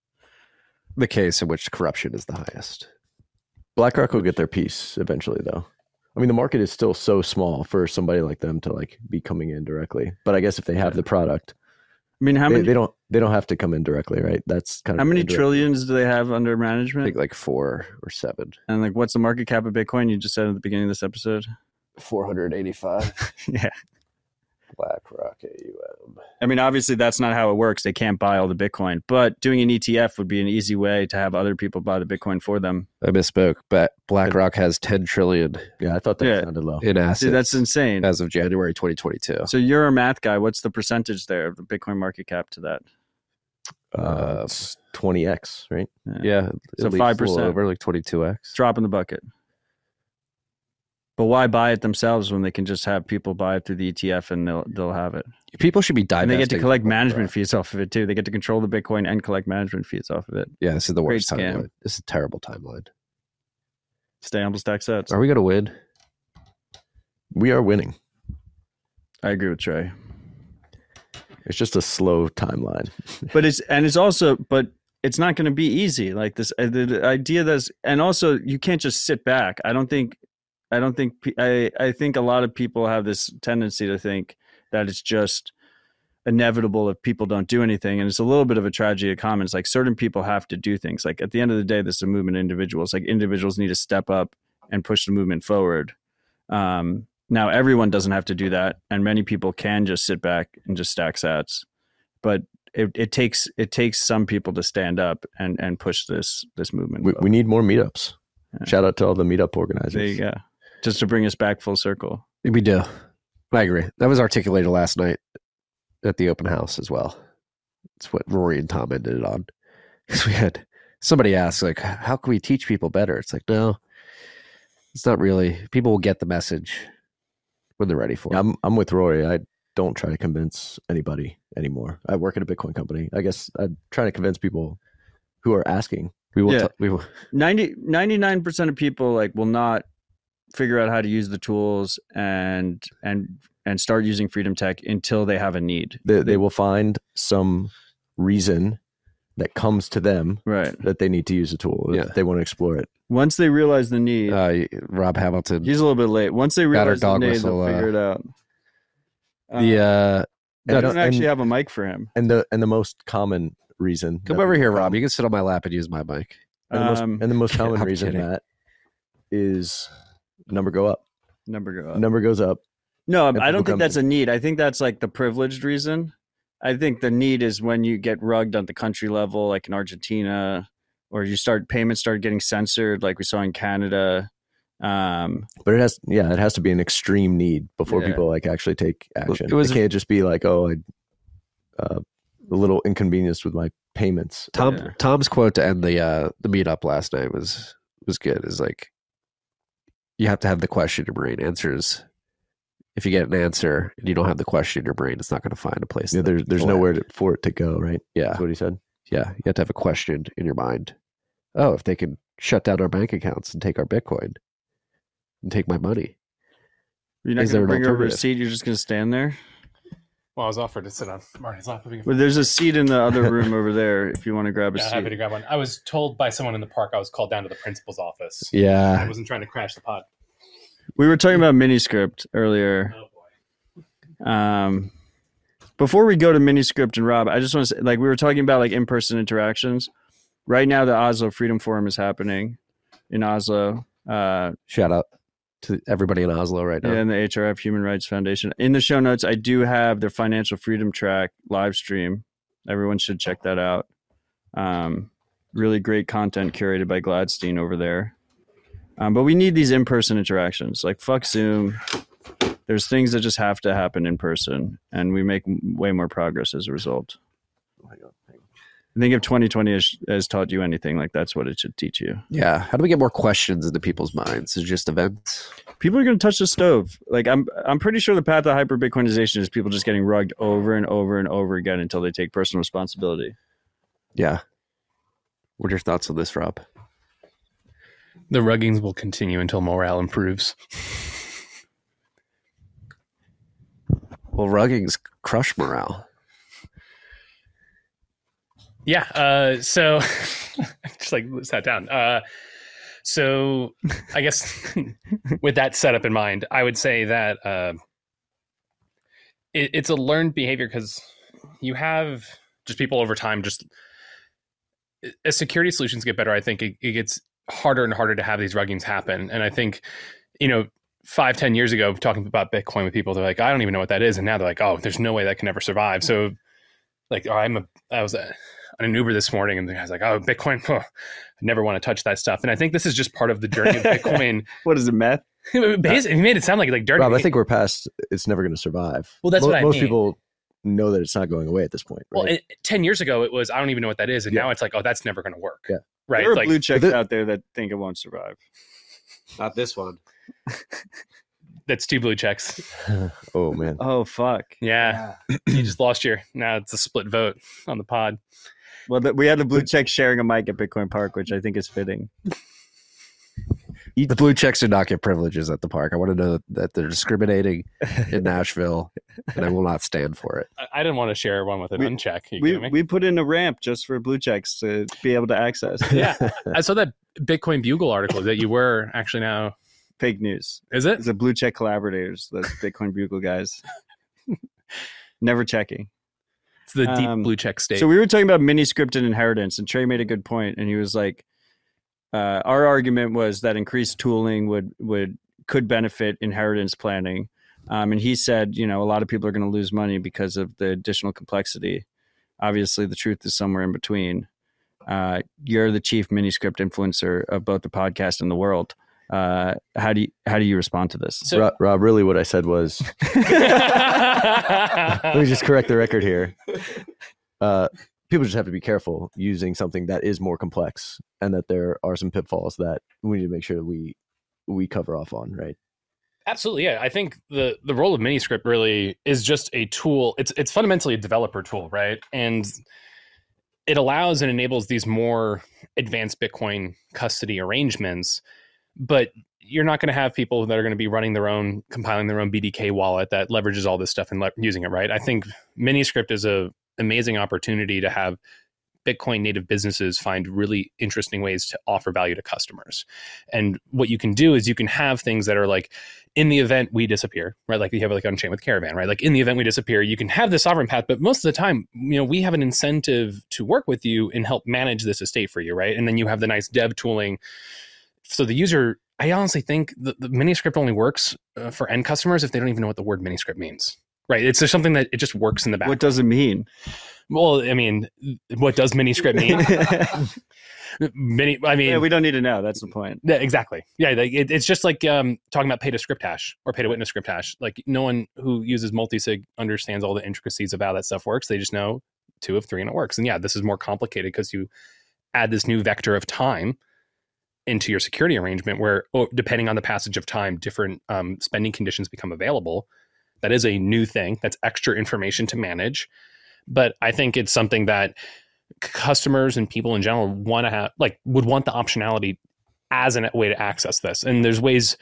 the case in which corruption is the highest. BlackRock will get their piece eventually, though. I mean, the market is still so small for somebody like them to like be coming in directly. But I guess if they have the product, I mean, how they, many they don't they don't have to come in directly, right? That's kind of how many indirect. trillions do they have under I management? think like four or seven. And like, what's the market cap of Bitcoin? You just said at the beginning of this episode. four hundred eighty-five. Yeah. BlackRock A U M. I mean, obviously that's not how it works. They can't buy all the Bitcoin, but doing an E T F would be an easy way to have other people buy the Bitcoin for them. I misspoke, but BlackRock has ten trillion Yeah, I thought that Yeah. sounded low. in assets Dude, that's insane. as of January twenty twenty-two. So you're a math guy. What's the percentage there of the Bitcoin market cap to that? Uh, it's twenty x, right? Yeah, So at least five a little percent. over, like twenty-two x. Drop in the bucket. But why buy it themselves when they can just have people buy it through the E T F and they'll they'll have it? People should be divesting. And they get to collect from management BlackRock. fees off of it too. They get to control the Bitcoin and collect management fees off of it. Yeah, this is the Great worst scam. timeline. This is a terrible timeline. Stay humble, stack sets. Are we going to win? We are winning. I agree with Trey. It's just a slow timeline. But it's and it's also but it's not going to be easy. Like this uh, the, the idea that's and also you can't just sit back. I don't think I don't think pe- I I think a lot of people have this tendency to think that it's just inevitable if people don't do anything, and it's a little bit of a tragedy of commons. Like certain people have to do things. Like at the end of the day, this is a movement of individuals. Like individuals need to step up and push the movement forward. Um, now everyone doesn't have to do that, and many people can just sit back and just stack sats. But it, it takes it takes some people to stand up and, and push this this movement. We, forward. we need more meetups. Yeah. Shout out to all the meetup organizers. There you go. Just to bring us back full circle. We do. I agree. That was articulated last night at the open house as well. It's what Rory and Tom ended it on. Because we had somebody ask, like, how can we teach people better? It's like, no, It's not really. People will get the message when they're ready for Yeah, it. I'm I'm with Rory. I don't try to convince anybody anymore. I work at a Bitcoin company. I guess I'm trying to convince people who are asking. We will. Yeah. T- we will. ninety, ninety-nine percent of people like will not figure out how to use the tools and and and start using Freedom Tech until they have a need. They, they will find some reason that comes to them Right. that they need to use the tool. Yeah. If they want to explore it. Once they realize the need, Uh, Rob Hamilton. he's a little bit late. Once they Got our realize the dog need, whistle, they'll uh, figure it out. Uh, The uh, I no, don't no, actually and- have a mic for him. And the and the most common reason. come that over here, people Rob. come- You can sit on my lap and use my mic. And the most, Um, and the most common I'm reason kidding. that is number go up. Number go up. Number goes up. No, and I don't people think come that's to- a need. I think that's like the privileged reason. I think the need is when you get rugged at the country level, like in Argentina, or you start payments start getting censored, like we saw in Canada. Um, But it has, yeah, it has to be an extreme need before Yeah. people like actually take action. It was- it can't just be like, oh, I, uh, a little inconvenienced with my payments. Tom Yeah. Tom's quote to end the uh, the meetup last night was was good. Is like, you have to have the question in your brain. Answers. If you get an answer and you don't have the question in your brain, it's not going to find a place. Yeah, that there's there's will nowhere end. to, for it to go. Right. Yeah, That's what he said. yeah. You have to have a question in your mind. Oh, if they can shut down our bank accounts and take our Bitcoin and take my money. you're not Is going there to an bring over a alternative? seat. You're just going to stand there. Well, I was offered to sit on Marty's lap. Well, there's a seat in the other room over there if you want to grab a Yeah, happy to seat. grab one. I was told by someone in the park I was called down to the principal's office. I Yeah, wasn't trying to crash the pod. We were talking about Miniscript earlier. Oh boy. Um, before we go to Miniscript and Rob, I just want to say, like, we were talking about like in-person interactions. Right now, the Oslo Freedom Forum is happening in Oslo. Uh, shout out to everybody in Oslo right now. yeah, and the H R F Human Rights Foundation. In the show notes, I do have their financial freedom track live stream. Everyone should check that out. Um, really great content curated by Gladstein over there. Um, but we need these in-person interactions. Like, fuck Zoom. There's things that just have to happen in person, and we make m- way more progress as a result. I think if twenty twenty has, has taught you anything, like that's what it should teach you. Yeah. How do we get more questions into people's minds? Is it just events? People are going to touch the stove. Like I'm, I'm pretty sure the path of hyper Bitcoinization is people just getting rugged over and over and over again until they take personal responsibility. Yeah. What are your thoughts on this, Rob? The ruggings will continue until morale improves. Well, ruggings crush morale. Yeah. Uh, so just like sat down. Uh, so I guess with that setup in mind, I would say that uh, it, it's a learned behavior because you have just people over time. Just as security solutions get better, I think it, it gets harder and harder to have these ruggings happen. And I think, you know, five, ten years ago, talking about Bitcoin with people, they're like, I don't even know what that is. And now they're like, oh, there's no way that can ever survive. So like, oh, I'm a, I was a, on an Uber this morning and the guy's like, oh, Bitcoin, oh, I never want to touch that stuff. And I think this is just part of the journey of Bitcoin. What is it, meth? Basically, he made it sound like like dirty. Rob, I think we're past. It's never going to survive. Well, that's Mo- what I most mean. people know that it's not going away at this point. Right? Well, it, ten years ago, it was, I don't even know what that is. And Yeah. now it's like, oh, that's never going to work. Yeah. Right. There are Like, blue checks But the- out there that think it won't survive. Not this one. that's two blue checks. oh man, Oh, fuck. Yeah. You just lost your, now it's a split vote on the pod. Well, the, we had the blue check sharing a mic at Bitcoin Park, which I think is fitting. The blue checks do not get privileges at the park. I want to know that they're discriminating in Nashville, and I will not stand for it. I, I didn't want to share one with an We- uncheck. Are you We kidding me? we put in a ramp just for blue checks to be able to access. yeah. I saw that Bitcoin Bugle article that you were actually now, Fake news. is it? It's the blue check collaborators, the Bitcoin Bugle guys. Never checking. It's the deep Um, blue check state. So we were talking about mini scripted inheritance, and Trey made a good point, and he was like, uh, "Our argument was that increased tooling would would could benefit inheritance planning," um, and he said, you know, a lot of people are going to lose money because of the additional complexity. Obviously, the truth is somewhere in between. Uh, you're the chief mini script influencer of both the podcast and the world. Uh, how do you how do you respond to this? So- Rob, Rob, really, what I said was, let me just correct the record here. Uh, people just have to be careful using something that is more complex, and that there are some pitfalls that we need to make sure that we we cover off on, right? Absolutely, yeah. I think the the role of Miniscript really is just a tool. It's it's fundamentally a developer tool, right? And it allows and enables these more advanced Bitcoin custody arrangements, but you're not going to have people that are going to be running their own, compiling their own B D K wallet that leverages all this stuff and le- using it, right? I think Miniscript is a amazing opportunity to have Bitcoin native businesses find really interesting ways to offer value to customers. And what you can do is you can have things that are like, in the event we disappear, right? Like you have like Unchained with Caravan, right? Like in the event we disappear, you can have the sovereign path, but most of the time, you know, we have an incentive to work with you and help manage this estate for you, right? And then you have the nice dev tooling. So the user, I honestly think the, the Miniscript only works uh, for end customers if they don't even know what the word Miniscript means, right? It's just something that it just works in the back. What does it mean? Well, I mean, what does Miniscript mean? Mini, I mean, yeah, we don't need to know. That's the point. Yeah, exactly. Yeah, like it, it's just like um, talking about pay to script hash or pay to witness script hash. Like no one who uses multisig understands all the intricacies of how that stuff works. They just know two of three and it works. And yeah, this is more complicated because you add this new vector of time into your security arrangement where, oh, depending on the passage of time, different um, spending conditions become available. That is a new thing. That's extra information to manage. But I think it's something that customers and people in general want to have, like, would want the optionality as a way to access this. And there's ways,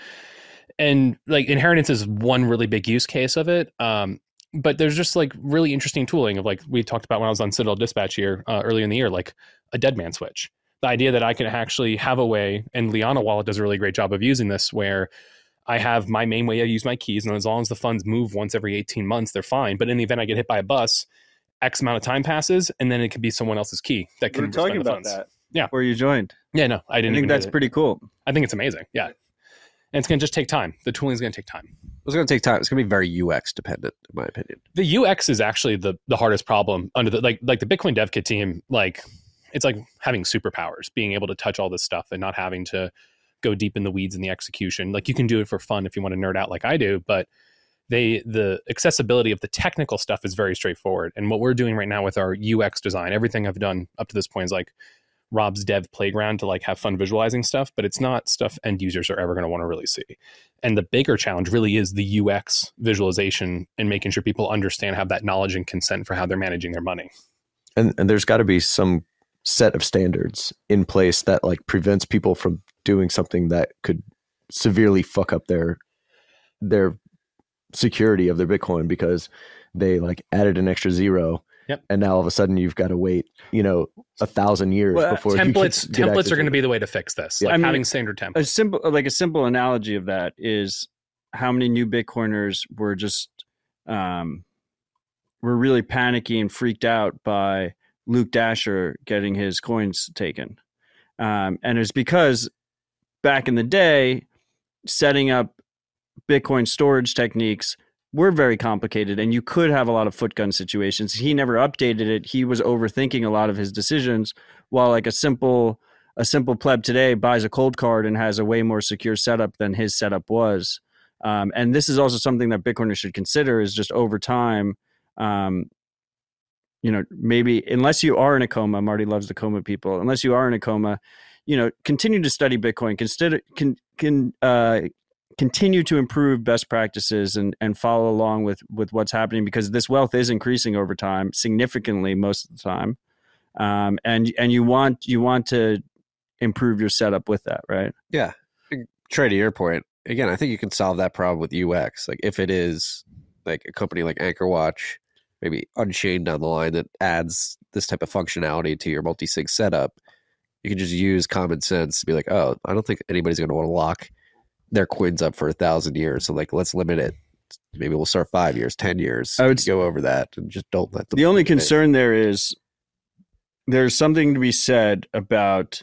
and like inheritance is one really big use case of it. Um, but there's just like really interesting tooling of, like we talked about when I was on Citadel Dispatch here uh, earlier in the year, like a dead man switch. The idea that I can actually have a way, and Liana Wallet does a really great job of using this, where I have my main way I use my keys, and as long as the funds move once every eighteen months, they're fine. But in the event I get hit by a bus, X amount of time passes, and then it could be someone else's key that can We're talking the about funds. that. Yeah, where you joined. Yeah, no, I didn't. I think even that's do it. pretty cool. I think it's amazing. Yeah, and it's going to just take time. The tooling is going to take time. It's going to take time. It's going to be very U X dependent, in my opinion. The U X is actually the the hardest problem under the like like the Bitcoin Dev Kit team. Like it's like having superpowers, being able to touch all this stuff and not having to go deep in the weeds in the execution. Like you can do it for fun if you want to nerd out like I do, but they the accessibility of the technical stuff is very straightforward. And what we're doing right now with our U X design, everything I've done up to this point is like Rob's dev playground to like have fun visualizing stuff, but it's not stuff end users are ever going to want to really see. And the bigger challenge really is the U X visualization and making sure people understand, have that knowledge and consent for how they're managing their money. And and there's got to be some set of standards in place that like prevents people from doing something that could severely fuck up their their security of their Bitcoin because they like added an extra zero. Yep. And now all of a sudden you've got to wait, you know, a thousand years well, before templates. you get templates access are going to it. be the way to fix this. Yeah. Like I mean, having standard templates. A simple, like a simple analogy of that is how many new Bitcoiners were just um, were really panicky and freaked out by Luke Dasher getting his coins taken, um, and it's because back in the day, setting up Bitcoin storage techniques were very complicated, and you could have a lot of footgun situations. He never updated it. He was overthinking a lot of his decisions, while like a simple a simple pleb today buys a cold card and has a way more secure setup than his setup was. Um, and this is also something that Bitcoiners should consider, is just over time, um, you know, maybe unless you are in a coma, Marty loves the coma people, unless you are in a coma, you know, continue to study Bitcoin, consider, can, can, uh, continue to improve best practices and, and follow along with, with what's happening, because this wealth is increasing over time significantly most of the time. Um, and, and you want, you want to improve your setup with that, right? Yeah. Trey, to your point, again, I think you can solve that problem with U X. Like if it is like a company like AnchorWatch, maybe Unchained down the line, that adds this type of functionality to your multi-sig setup, you can just use common sense to be like, oh, I don't think anybody's going to want to lock their coins up for a thousand years. So like, let's limit it. Maybe we'll start five years, ten years. I would go over that and just don't let them. The only concern there is there's something to be said about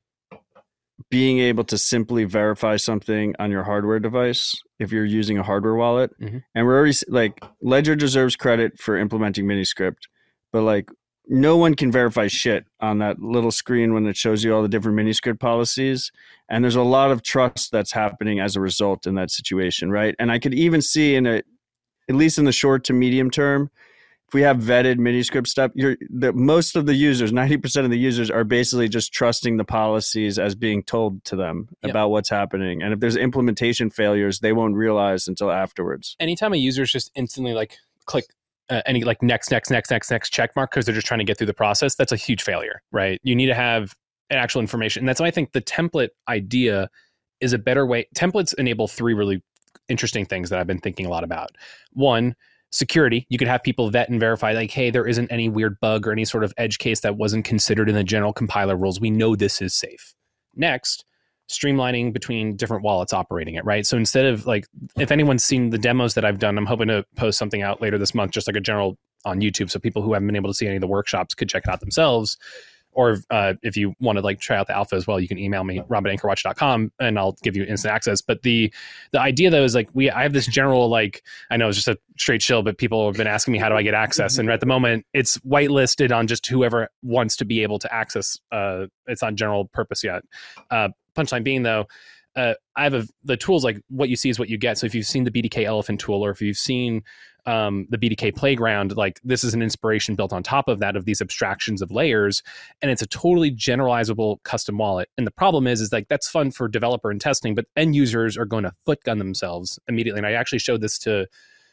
being able to simply verify something on your hardware device if you're using a hardware wallet. Mm-hmm. And we're already like, Ledger deserves credit for implementing Miniscript, but like no one can verify shit on that little screen when it shows you all the different Miniscript policies. And there's a lot of trust that's happening as a result in that situation, right? And I could even see in a, at least in the short to medium term, if we have vetted Miniscript stuff, you're the most of the users, ninety percent of the users are basically just trusting the policies as being told to them Yep. about what's happening. And if there's implementation failures, they won't realize until afterwards. Anytime a user's just instantly like click uh, any like next, next, next, next, next check mark because they're just trying to get through the process, that's a huge failure, right? You need to have actual information. And that's why I think the template idea is a better way. Templates enable three really interesting things that I've been thinking a lot about. One, security. You could have people vet and verify like, hey, there isn't any weird bug or any sort of edge case that wasn't considered in the general compiler rules. We know this is safe. Next, streamlining between different wallets operating it, right? So instead of like, if anyone's seen the demos that I've done, I'm hoping to post something out later this month, just like a general on YouTube. So people who haven't been able to see any of the workshops could check it out themselves. Or uh, if you want to like try out the alpha as well, you can email me, rob at anchor watch dot com, and I'll give you instant access. But the the idea though is like we I have this general like I know it's just a straight shill, but people have been asking me how do I get access, and at the moment it's whitelisted on just whoever wants to be able to access. Uh, it's not general purpose yet. Uh, punchline being though, uh, I have a, the tools like what you see is what you get. So if you've seen the B D K Elephant tool, or if you've seen um, the B D K Playground, like this is an inspiration built on top of that of these abstractions of layers, and it's a totally generalizable custom wallet. And the problem is, is like that's fun for developer and testing, but end users are going to footgun themselves immediately. And I actually showed this to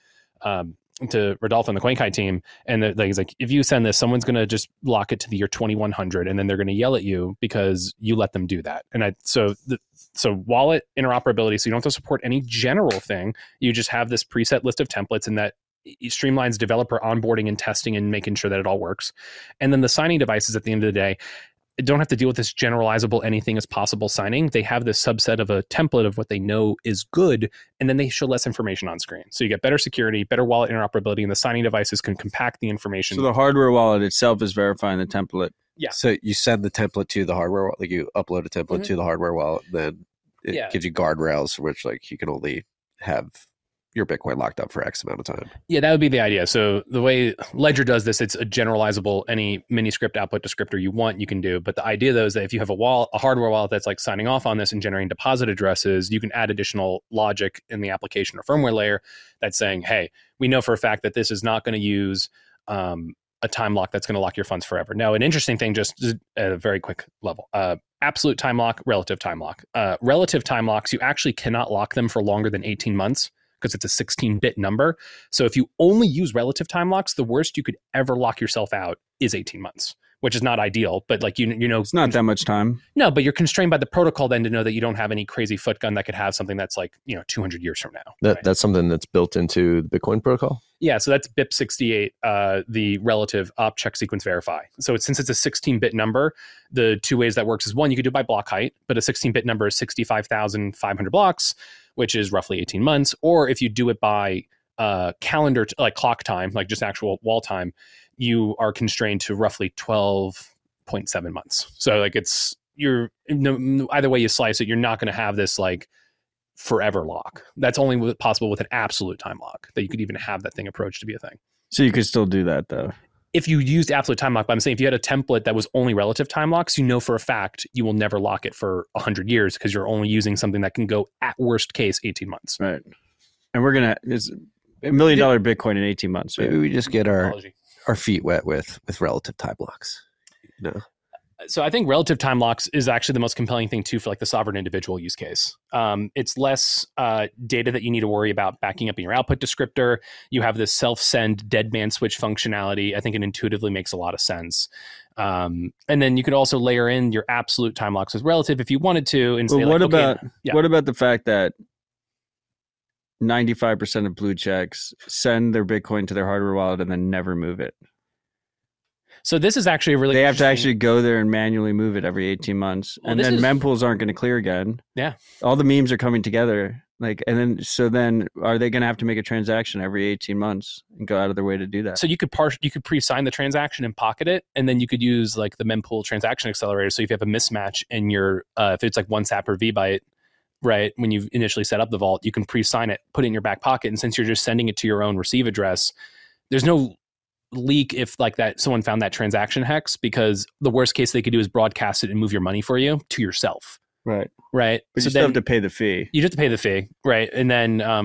um, to Rodolfo and the CoinKai team, and the, like, he's like, if you send this, someone's going to just lock it to the year twenty-one hundred, and then they're going to yell at you because you let them do that. And I so the so wallet interoperability, so you don't have to support any general thing. You just have this preset list of templates, and that streamlines developer onboarding and testing and making sure that it all works. And then the signing devices at the end of the day don't have to deal with this generalizable anything is possible signing. They have this subset of a template of what they know is good, and then they show less information on screen. So you get better security, better wallet interoperability, and the signing devices can compact the information. So the hardware wallet itself is verifying the template. Yeah. So you send the template to the hardware wallet, like you upload a template Mm-hmm. to the hardware wallet, then it Yeah. gives you guardrails, which like you can only have your Bitcoin locked up for X amount of time. Yeah, that would be the idea. So the way Ledger does this, it's a generalizable, any Miniscript output descriptor you want, you can do. But the idea though is that if you have a wall, a hardware wallet that's like signing off on this and generating deposit addresses, you can add additional logic in the application or firmware layer that's saying, hey, we know for a fact that this is not going to use um, a time lock that's going to lock your funds forever. Now, an interesting thing, just at a very quick level, uh, absolute time lock, relative time lock. Uh, relative time locks, you actually cannot lock them for longer than eighteen months. Because it's a sixteen-bit number. So if you only use relative time locks, the worst you could ever lock yourself out is eighteen months, which is not ideal. But like you, you know, it's not that much time. No, but you're constrained by the protocol then to know that you don't have any crazy footgun that could have something that's like you know two hundred years from now. That right? that's something that's built into the Bitcoin protocol. Yeah, so that's B I P sixty-eight, uh, the relative op check sequence verify. So it's, since it's a sixteen-bit number, the two ways that works is one, you could do it by block height, but a sixteen-bit number is sixty-five thousand five hundred blocks, which is roughly eighteen months. Or if you do it by uh, calendar, t- like clock time, like just actual wall time, you are constrained to roughly twelve point seven months. So like it's, you're, no, either way you slice it, you're not going to have this like forever lock. That's only possible with an absolute time lock, that you could even have that thing approached to be a thing. So you could still do that though. If you used absolute time lock, but I'm saying if you had a template that was only relative time locks, you know for a fact you will never lock it for one hundred years because you're only using something that can go at worst case eighteen months. Right. And we're going to, it's a million dollar Bitcoin in eighteen months. Right? Maybe we just get our, Apology. our feet wet with, with relative time blocks. No. So I think relative time locks is actually the most compelling thing too for like the sovereign individual use case. Um, it's less uh, data that you need to worry about backing up in your output descriptor. You have this self-send dead man switch functionality. I think it intuitively makes a lot of sense. Um, and then you could also layer in your absolute time locks with relative if you wanted to. And well, say what like, okay, about yeah. what about the fact that ninety-five percent of blue checks send their Bitcoin to their hardware wallet and then never move it? So this is actually a really they have to actually go there and manually move it every eighteen months. Well, and this then is- mempools aren't going to clear again. Yeah. All the memes are coming together. Like, and then, so then are they going to have to make a transaction every eighteen months and go out of their way to do that? So you could par- you could pre-sign the transaction and pocket it, and then you could use like the mempool transaction accelerator. So if you have a mismatch in your, uh, if it's like one sap or vbyte, right, when you initially set up the vault, you can pre-sign it, put it in your back pocket, and since you're just sending it to your own receive address, there's no leak if like that someone found that transaction hex, because the worst case they could do is broadcast it and move your money for you to yourself. Right. Right. But so you still then have to pay the fee. you have to pay the fee. Right. And then um,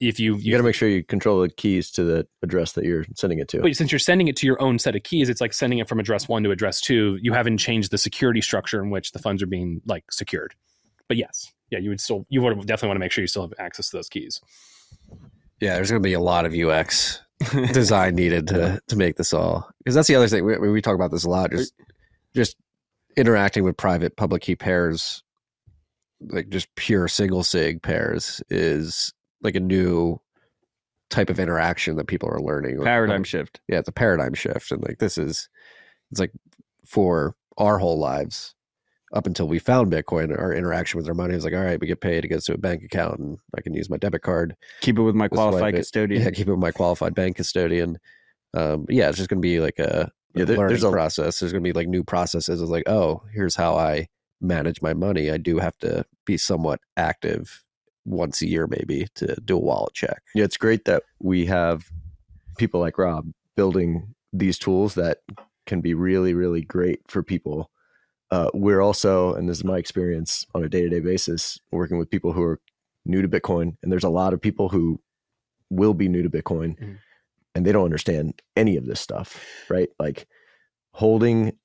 if you You got to make sure you control the keys to the address that you're sending it to. But since you're sending it to your own set of keys, it's like sending it from address one to address two. You haven't changed the security structure in which the funds are being like secured. But yes, yeah, you would still, you would definitely want to make sure you still have access to those keys. Yeah, there's going to be a lot of U X design needed to to make this all, because that's the other thing. We, we talk about this a lot. Just just interacting with private public key pairs, like just pure single sig pairs, is like a new type of interaction that people are learning. Paradigm like, shift. Yeah, it's a paradigm shift, and like this is, it's like for our whole lives up until we found Bitcoin, our interaction with our money was like, all right, we get paid, it goes to a bank account, and I can use my debit card. Keep it with my Just qualified swipe it. custodian. Yeah, keep it with my qualified bank custodian. Um, yeah, it's just going to be like a, a Yeah, there- learning there's a- process. There's going to be like new processes. It's like, oh, here's how I manage my money. I do have to be somewhat active once a year, maybe, to do a wallet check. Yeah, it's great that we have people like Rob building these tools that can be really, really great for people. Uh, we're also, and this is my experience on a day-to-day basis, working with people who are new to Bitcoin. And there's a lot of people who will be new to Bitcoin Mhm. and they don't understand any of this stuff, right? Like holding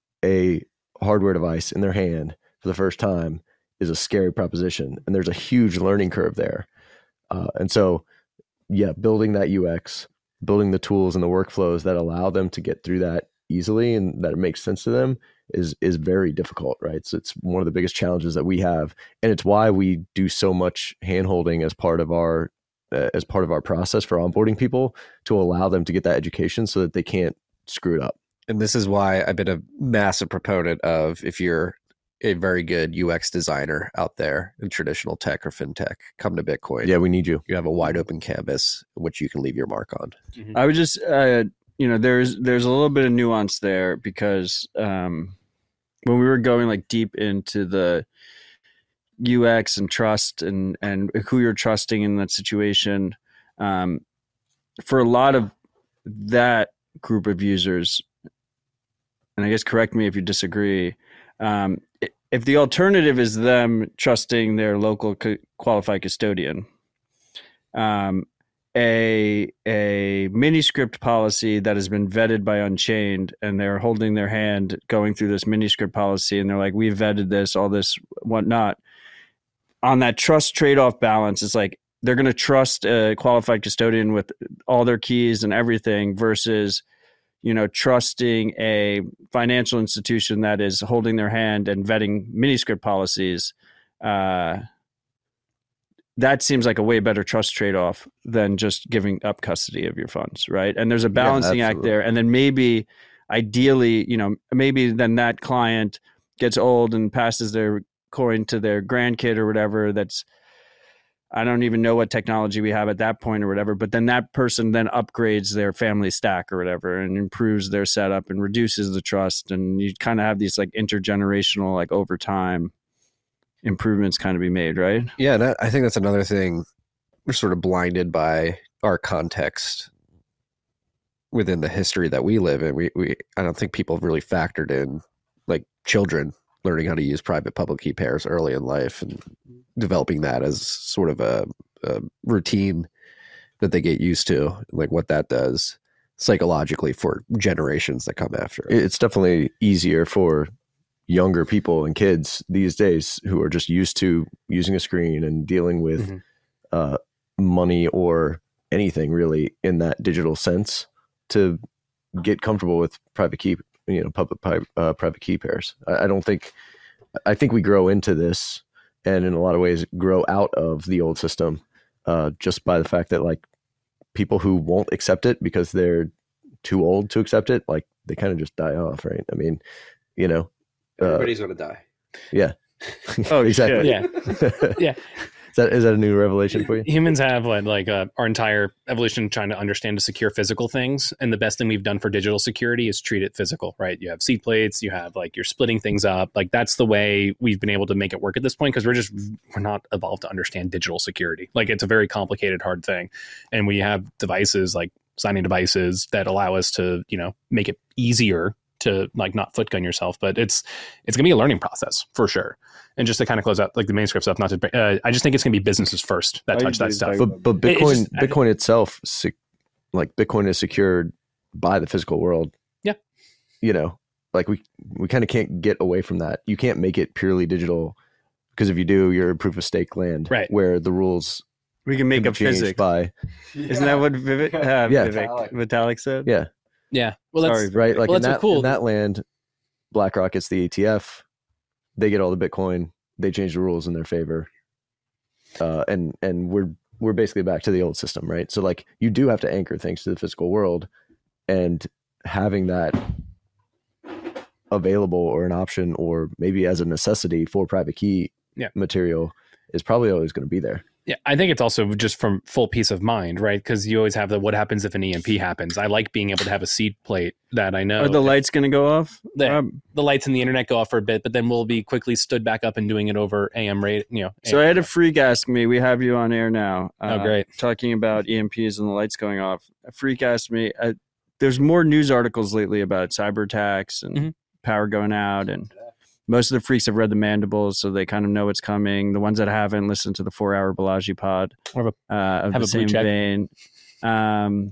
a hardware device in their hand for the first time is a scary proposition. And there's a huge learning curve there. Uh, and so, yeah, building that U X, building the tools and the workflows that allow them to get through that easily and that it makes sense to them is is very difficult, right? So it's one of the biggest challenges that we have, and it's why we do so much handholding as part of our uh, as part of our process for onboarding people, to allow them to get that education so that they can't screw it up. And this is why I've been a massive proponent of, if you're a very good U X designer out there in traditional tech or fintech, come to Bitcoin. Yeah, we need you. You have a wide open canvas which you can leave your mark on. Mhm. I would just, uh, you know, there's there's a little bit of nuance there, because um, when we were going like deep into the U X and trust and and who you're trusting in that situation, um, for a lot of that group of users, and I guess correct me if you disagree, um, if the alternative is them trusting their local cu- qualified custodian, um, a a mini-script policy that has been vetted by Unchained, and they're holding their hand going through this mini-script policy, and they're like, we've vetted this, all this, whatnot. On that trust trade-off balance, it's like they're going to trust a qualified custodian with all their keys and everything versus, you know, trusting a financial institution that is holding their hand and vetting mini-script policies. Uh, that seems like a way better trust trade-off than just giving up custody of your funds, right? And there's a balancing act absolutely. there. And then maybe, ideally, you know, maybe then that client gets old and passes their coin to their grandkid or whatever. That's, I don't even know what technology we have at that point or whatever, but then that person then upgrades their family stack or whatever and improves their setup and reduces the trust. And you kind of have these like intergenerational, like over time improvements kind of be made, right? Yeah, that, I think that's another thing. We're sort of blinded by our context within the history that we live in. We, we I don't think people have really factored in like children learning how to use private public key pairs early in life and developing that as sort of a, a routine that they get used to, like what that does psychologically for generations that come after. It's definitely easier for younger people and kids these days who are just used to using a screen and dealing with Mhm. uh, money or anything really in that digital sense to get comfortable with private key, you know, public uh, private key pairs. I, I don't think, I think we grow into this and in a lot of ways grow out of the old system uh, just by the fact that like people who won't accept it because they're too old to accept it, like they kind of just die off, right? I mean, you know, uh, Everybody's going to die. yeah. Oh, exactly. Yeah. Yeah. Is that, is that a new revelation for you? Humans have like, like uh, our entire evolution trying to understand to secure physical things. And the best thing we've done for digital security is treat it physical, right? You have seed plates, you have like, you're splitting things up. Like that's the way we've been able to make it work at this point. Cause we're just, we're not evolved to understand digital security. Like it's a very complicated, hard thing. And we have devices like signing devices that allow us to, you know, make it easier to like not foot gun yourself. But it's it's gonna be a learning process for sure. And just to kind of close out like the Mainscript stuff, not to uh, I just think it's gonna be businesses first that touch that stuff. But but It- it's Bitcoin just- Bitcoin itself, sec- like Bitcoin is secured by the physical world. Yeah. You know, like we we kind of can't get away from that. You can't make it purely digital because if you do, you're in proof of stake land, right? Where the rules we can make be up changed physics. by. Isn't that what Vivek, uh, Yeah. Vivek Vitalik said? Yeah. Yeah. Well, that's Sorry, right. Like well, in, that's that, cool. in that land, BlackRock gets the E T F. They get all the Bitcoin. They change the rules in their favor. Uh, and and we're we're basically back to the old system, right? So like you do have to anchor things to the physical world, and having that available or an option or maybe as a necessity for private key Yeah. material is probably always going to be there. Yeah, I think it's also just from full peace of mind, right? Because you always have the what happens if an E M P happens. I like being able to have a seed plate that I know. Are the lights going to go off? the, Um, the lights and the internet go off for a bit, but then we'll be quickly stood back up and doing it over A M rate. You know, So I had a freak ask me. We have you on air now. Oh, great. Talking about E M Ps and the lights going off. A freak asked me. Uh, there's more news articles lately about cyber attacks and Mm-hmm. power going out, and most of the freaks have read the Mandibles, so they kind of know what's coming. The ones that haven't, listened to the four-hour Balaji pod. Have a, uh, of have the a blue same check. vein. Um,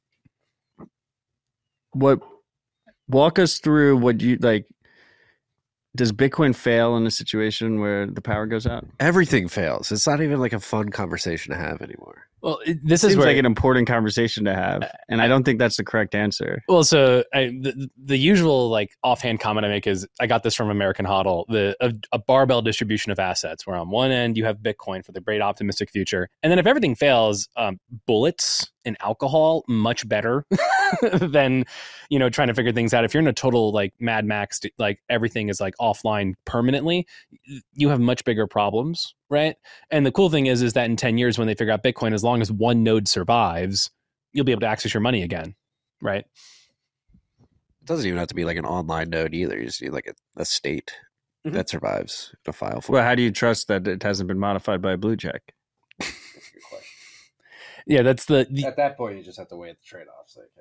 what? Walk us through what you like. Does Bitcoin fail in a situation where the power goes out? Everything fails. It's not even like a fun conversation to have anymore. Well, it- this Seems is where like an important conversation to have, and I don't think that's the correct answer. Well, so I, the, the usual like offhand comment I make is I got this from American Hodl, the a, a barbell distribution of assets, where on one end you have Bitcoin for the great optimistic future, and then if everything fails, um, bullets and alcohol much better than you know trying to figure things out. If you're in a total like Mad Max, like everything is like offline permanently, you have much bigger problems, right? And the cool thing is, is that in ten years when they figure out Bitcoin, as long as one node survives, you'll be able to access your money again, right? It doesn't even have to be like an online node either. You just need like a, a state Mhm. that survives in a file form. Well, how do you trust that it hasn't been modified by a blue check? Yeah, that's the, the At that point, you just have to weigh the trade-offs. Like,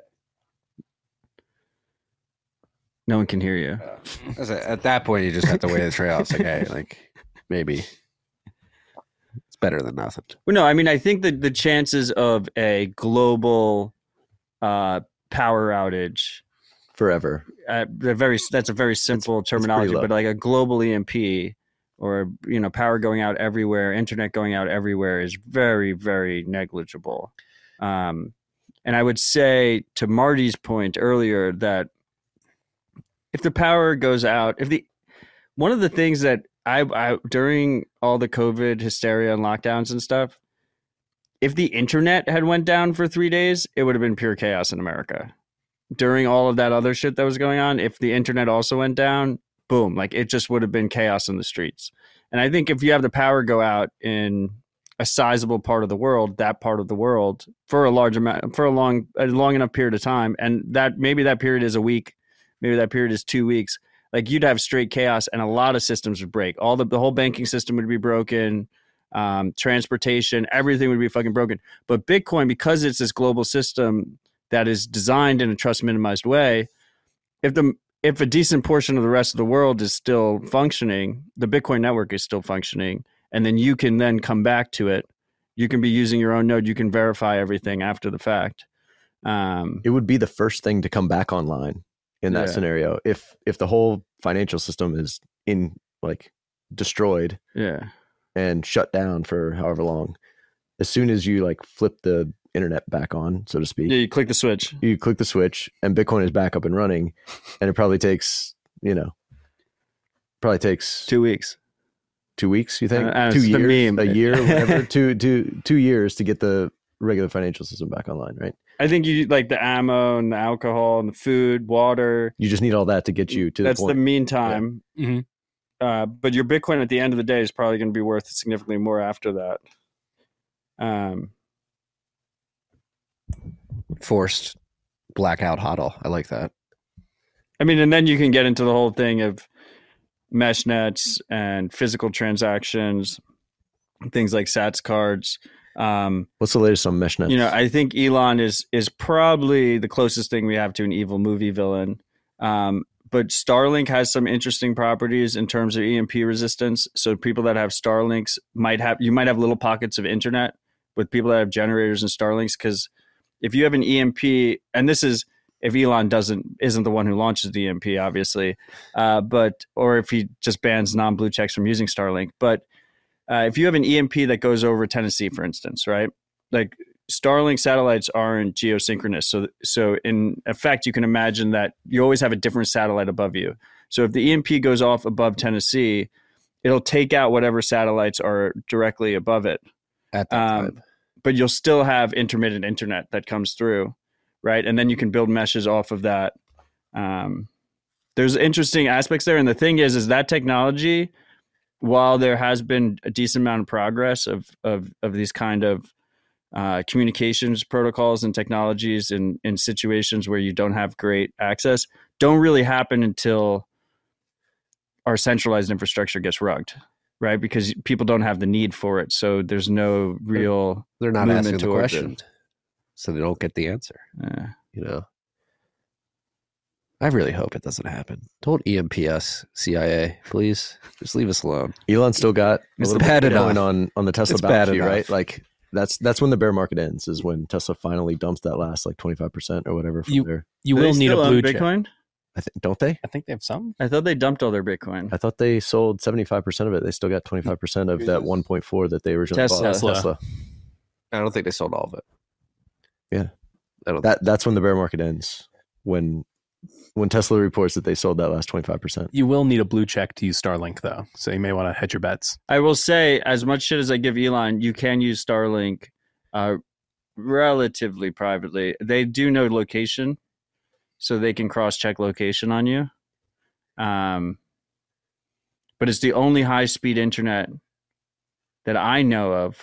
No one can hear you. As a- at that point, you just have to weigh the trade-offs. Like, hey, like maybe it's better than nothing. Well, no, I mean, I think that the chances of a global uh, power outage Forever. uh, they're very that's a very simple terminology, low. but like a global E M P or you know power going out everywhere, internet going out everywhere is very very negligible. Um, and I would say to Marty's point earlier that if the power goes out, if the one of the things that I, I during all the COVID hysteria and lockdowns and stuff, if the internet had went down for three days, it would have been pure chaos in America. During all of that other shit that was going on, if the internet also went down, boom, like it just would have been chaos in the streets. And I think if you have the power go out in a sizable part of the world, that part of the world for a large amount, for a long, a long enough period of time, and that maybe that period is a week, maybe that period is two weeks, like you'd have straight chaos and a lot of systems would break. All the, the whole banking system would be broken. Um, transportation, everything would be fucking broken. But Bitcoin, because it's this global system that is designed in a trust minimized way, if the if a decent portion of the rest of the world is still functioning, the Bitcoin network is still functioning, and then you can then come back to it. You can be using your own node. You can verify everything after the fact. Um, It would be the first thing to come back online in that Yeah. scenario. If if the whole financial system is in like destroyed yeah. and shut down for however long, as soon as you like flip the internet back on, so to speak, Yeah, you click the switch. you click the switch and Bitcoin is back up and running, and it probably takes, you know, probably takes Two weeks. two weeks, you think? Uh, uh, two it's the years, meme. a year, whatever, two, two, two years to get the regular financial system back online, right? I think you like the ammo and the alcohol and the food, water. You just need all that to get you to That's the the point. meantime. Mhm. Uh, but your Bitcoin at the end of the day is probably going to be worth significantly more after that. Um, Forced blackout hodl. I like that. I mean, and then you can get into the whole thing of mesh nets and physical transactions, things like Sats cards. Um, What's the latest on MeshNet? you know, I think Elon is is probably the closest thing we have to an evil movie villain. Um, but Starlink has some interesting properties in terms of E M P resistance. So people that have Starlinks might have, you might have little pockets of internet with people that have generators and Starlinks. Because if you have an E M P, and this is if Elon doesn't isn't the one who launches the E M P, obviously, uh, but or if he just bans non-blue checks from using Starlink. But uh, if you have an E M P that goes over Tennessee, for instance, right, like Starlink satellites aren't geosynchronous. So, so in effect, you can imagine that you always have a different satellite above you. So if the E M P goes off above Tennessee, it'll take out whatever satellites are directly above it. At that um, time. But you'll still have intermittent internet that comes through, right? And then you can build meshes off of that. Um, there's interesting aspects there. And the thing is, is that technology, while there has been a decent amount of progress of of, of these kind of Uh, communications protocols and technologies in, in situations where you don't have great access, don't really happen until our centralized infrastructure gets rugged, right? Because people don't have the need for it. So there's no real They're not movement asking the towards question, it. so they don't get the answer. Yeah. You know, I really hope it doesn't happen. Don't E M P us, C I A, please. Just leave us alone. Elon still got a It's little bad bit enough. going on on the Tesla It's balance bad sheet, enough. right? Like that's that's when the bear market ends, is when Tesla finally dumps that last like twenty-five percent or whatever from You- there. You Do will they need a still own blue chip. Bitcoin? I think don't they? I think they have some. I thought they dumped all their Bitcoin. I thought they sold seventy-five percent of it. They still got twenty-five percent of that one point four that they originally Tesla. bought. Tesla. Tesla. I don't think they sold all of it. Yeah. I don't. That that's when the bear market ends. When when Tesla reports that they sold that last twenty-five percent. You will need a blue check to use Starlink, though. So you may want to hedge your bets. I will say, as much shit as I give Elon, you can use Starlink uh, relatively privately. They do know location, so they can cross-check location on you. Um, but it's the only high-speed internet that I know of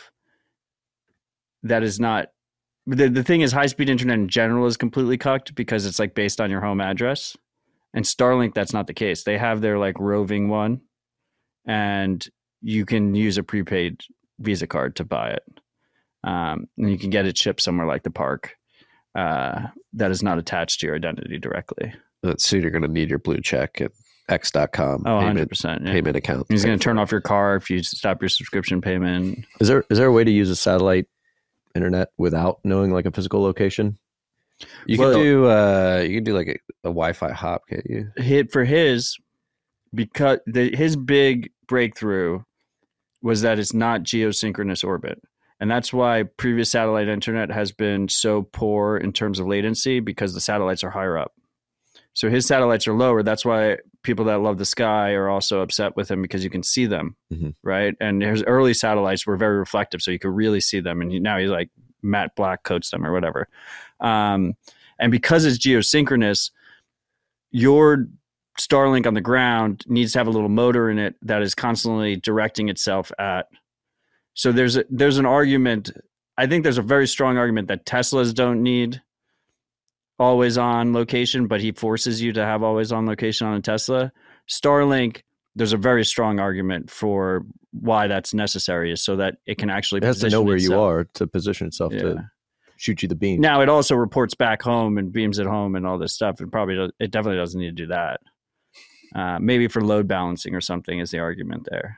that is not. The, the thing is, high-speed internet in general is completely cucked because it's like based on your home address. And Starlink, that's not the case. They have their like roving one, and you can use a prepaid Visa card to buy it. Um, and you can get it shipped somewhere like the park uh, that is not attached to your identity directly. But soon you're going to need your blue check at X dot com. Oh, one hundred payment, percent. Yeah. payment account. He's going to turn off your car if you stop your subscription payment. Is there is there a way to use a satellite internet without knowing like a physical location? You Well- can do uh, you can do like a, a Wi-Fi hop, can't you? Hit for his, because the, his big breakthrough was that it's not geosynchronous orbit. And that's why previous satellite internet has been so poor in terms of latency, because the satellites are higher up. So his satellites are lower. That's why people that love the sky are also upset with him, because you can see them, Mhm. right? And his early satellites were very reflective, so you could really see them. And he, now he's like matte black coats them or whatever. Um, and because it's geosynchronous, your Starlink on the ground needs to have a little motor in it that is constantly directing itself at. So there's a, there's an argument. I think there's a very strong argument that Teslas don't need always on location, but he forces you to have always on location on a Tesla. Starlink, there's a very strong argument for why that's necessary, is so that it can actually It has to know position where you itself. are to position itself Yeah. to shoot you the beam. Now it also reports back home and beams at home and all this stuff. It probably does, it definitely doesn't need to do that. Uh, maybe for load balancing or something is the argument there.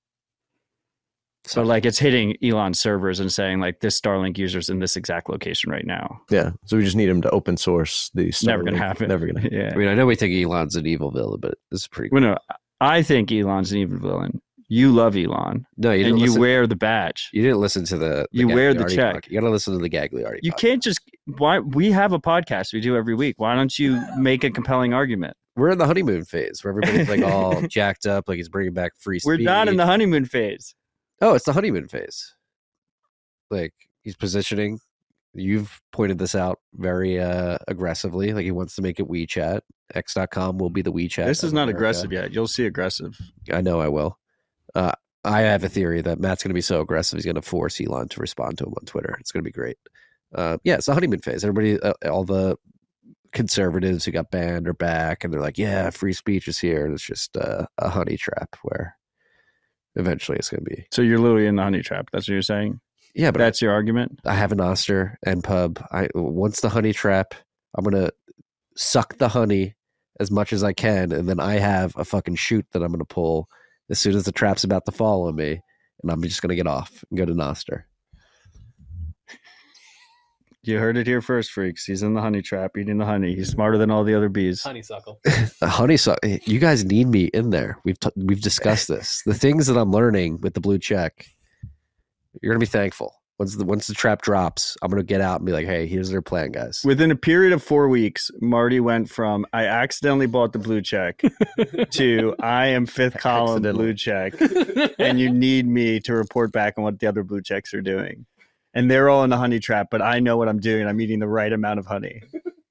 So like it's hitting Elon's servers and saying like this Starlink user's in this exact location right now. Yeah. So we just need him to open source the Never gonna Starlink. happen. Never gonna happen. Yeah. I mean, I know we think Elon's an evil villain, but this is pretty. Well, no, I think Elon's an evil villain. You love Elon, No, you didn't and you listen, wear the badge. You didn't listen to the. the You wear the Gagliardi check. podcast. You got to listen to the Gagliardi. You podcast. can't just why we have a podcast we do every week. Why don't you make a compelling argument? We're in the honeymoon phase where everybody's like all jacked up, like he's bringing back free speech. We're not in the honeymoon phase. Oh, it's the honeymoon phase. Like he's positioning. You've pointed this out very uh, aggressively. Like he wants to make it WeChat. X dot com will be the WeChat. This is of not America. aggressive yet. You'll see aggressive. I know I will. Uh, I have a theory that Matt's going to be so aggressive he's going to force Elon to respond to him on Twitter. It's going to be great. Uh, yeah, it's the honeymoon phase. Everybody, uh, all the conservatives who got banned are back, and they're like, "Yeah, free speech is here." And it's just uh, a honey trap where eventually it's going to be. So you're literally in the honey trap. That's what you're saying. Yeah, but That's your argument. I have an Oster and Pub. I once the honey trap, I'm going to suck the honey as much as I can, and then I have a fucking chute that I'm going to pull as soon as the trap's about to fall on me, and I'm just going to get off and go to Noster. You heard it here first, freaks. He's in the honey trap, eating the honey. He's smarter than all the other bees. Honeysuckle. The honeysuckle. You guys need me in there. We've t- we've discussed this. The things that I'm learning with the blue check, you're gonna be thankful. Once the once the trap drops, I'm gonna get out and be like, "Hey, here's their plan, guys." Within a period of four weeks, Marty went from "I accidentally bought the blue check" to "I am fifth column blue check, and you need me to report back on what the other blue checks are doing." And they're all in the honey trap, but I know what I'm doing. I'm eating the right amount of honey.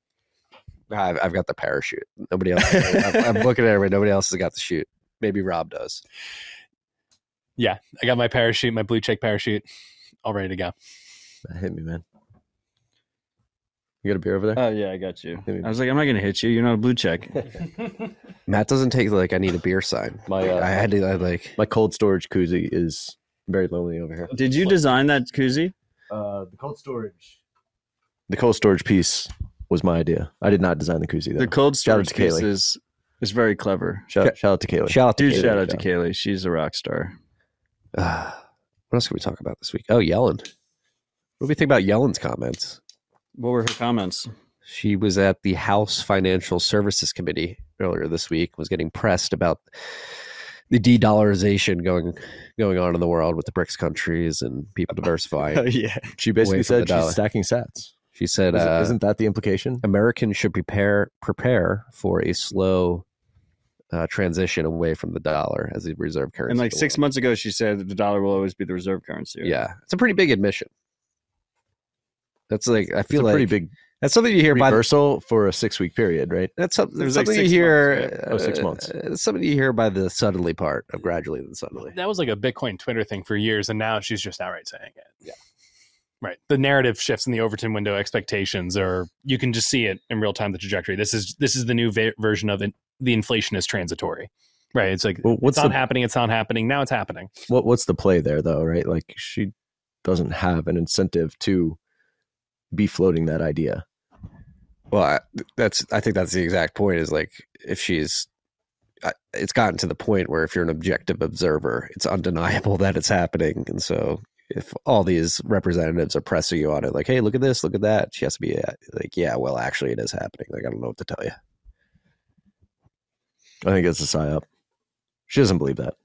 I've, I've got the parachute. Nobody else. I'm, I'm looking at everybody. Nobody else has got the chute. Maybe Rob does. Yeah, I got my parachute, my blue check parachute, all ready to go. That hit me, man. You got a beer over there? Oh yeah, I got you. I was like, I'm not gonna hit you. You're not a blue check. Matt doesn't take like I need a beer sign. My uh, I had to I, like my cold storage koozie is very lonely over here. Did you design that koozie? Uh, the cold storage. The cold storage piece was my idea. I did not design the koozie though. The cold Shout out storage to piece Kaylee. is is very clever. Shout, shout out to Kaylee. Shout out to Dude, Kaylee. shout out to Kaylee. She's a rock star. Uh, what else can we talk about this week? Oh, Yellen. What do we think about Yellen's comments? What were her comments? She was at the House Financial Services Committee earlier this week, was getting pressed about the de-dollarization going going on in the world with the BRICS countries and people diversifying. Oh, yeah. She basically away from the said dollar. she's stacking sats. She said, Isn't, uh, isn't that the implication? Americans should prepare prepare for a slow uh, transition away from the dollar as a reserve currency. And like six months ago, she said that the dollar will always be the reserve currency. Right? Yeah, it's a pretty big admission. That's like I It's feel a like pretty big that's something you hear by reversal for a six week period, right? That's something, There's that's like something six you hear. months, right? Oh, six months. Uh, it's something you hear by the suddenly part of gradually then suddenly. That was like a Bitcoin Twitter thing for years, and now she's just outright saying it. Yeah. Right. The narrative shifts in the Overton window expectations, or you can just see it in real time, the trajectory. This is this is the new va- version of it. The inflation is transitory. Right. It's like, Well, what's it's not the- happening. It's not happening. Now it's happening. What What's the play there, though, right? Like she doesn't have an incentive to be floating that idea. Well, I, that's I think that's the exact point. Is like if she's, I- it's gotten to the point where if you're an objective observer, it's undeniable that it's happening, and so if all these representatives are pressing you on it, like, hey, look at this, look at that, she has to be uh, like, yeah, well, actually, it is happening. Like, I don't know what to tell you. I think it's a psyop. She doesn't believe that.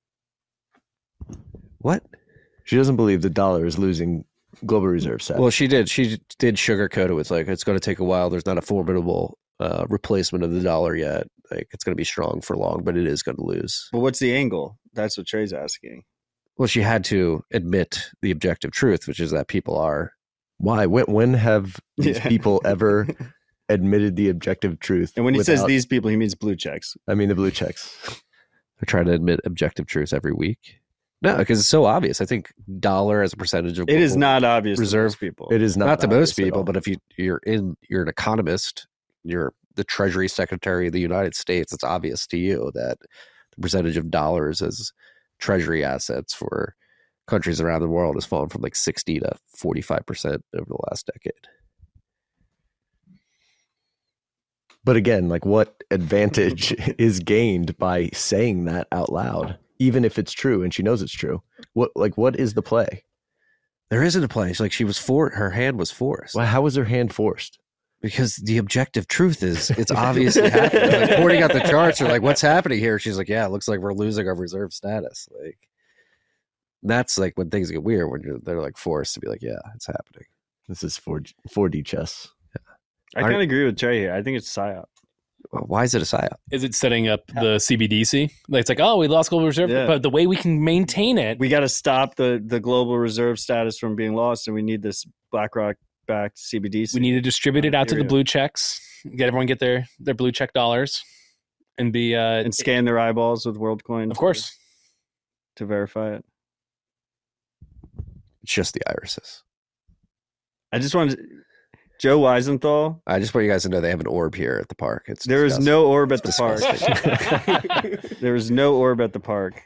What? She doesn't believe the dollar is losing global reserve status. Well, she did. She did sugarcoat it. It's like it's going to take a while. There's not a formidable uh, replacement of the dollar yet. Like it's going to be strong for long, but it is going to lose. Well, what's the angle? That's what Trey's asking. Well, she had to admit the objective truth, which is that people are. Why? When, when have these Yeah. people ever admitted the objective truth? And when he says without- these people, he means blue checks. I mean the blue checks. I try to admit objective truth every week. No, because it's so obvious. I think dollar as a percentage of It is global not obvious reserve to most people. It is not, not, to obvious most at people, all. but if you you're in you're an economist, you're the Treasury Secretary of the United States, it's obvious to you that the percentage of dollars as Treasury assets for countries around the world has fallen from like sixty to forty-five percent over the last decade. But again, like what advantage is gained by saying that out loud, even if it's true and she knows it's true? What like what is the play? There isn't a place like she was for her hand was forced. Well, how was her hand forced? Because the objective truth is it's obviously happening. Like pointing out the charts, you're like, what's happening here? She's like, yeah, it looks like we're losing our reserve status. Like that's like when things get weird when you're, they're like forced to be like, yeah, it's happening. This is four four D chess. I kind of agree with Trey here. I think it's psyop. Well, why is it a psyop? Is it setting up the C B D C? Like, it's like, oh, we lost global reserve, Yeah. but the way we can maintain it, We got to stop the the global reserve status from being lost, and we need this BlackRock backed C B D C. we need to distribute it out to the Period. blue checks, get everyone get their their blue check dollars, and be uh, and scan their eyeballs with WorldCoin. of course. to verify it. It's just the irises. I just wanted to, Joe Weisenthal. I just want you guys to know they have an orb here at the park. It's There is disgusting. no orb at the It's park. disgusting. There is no orb at the park.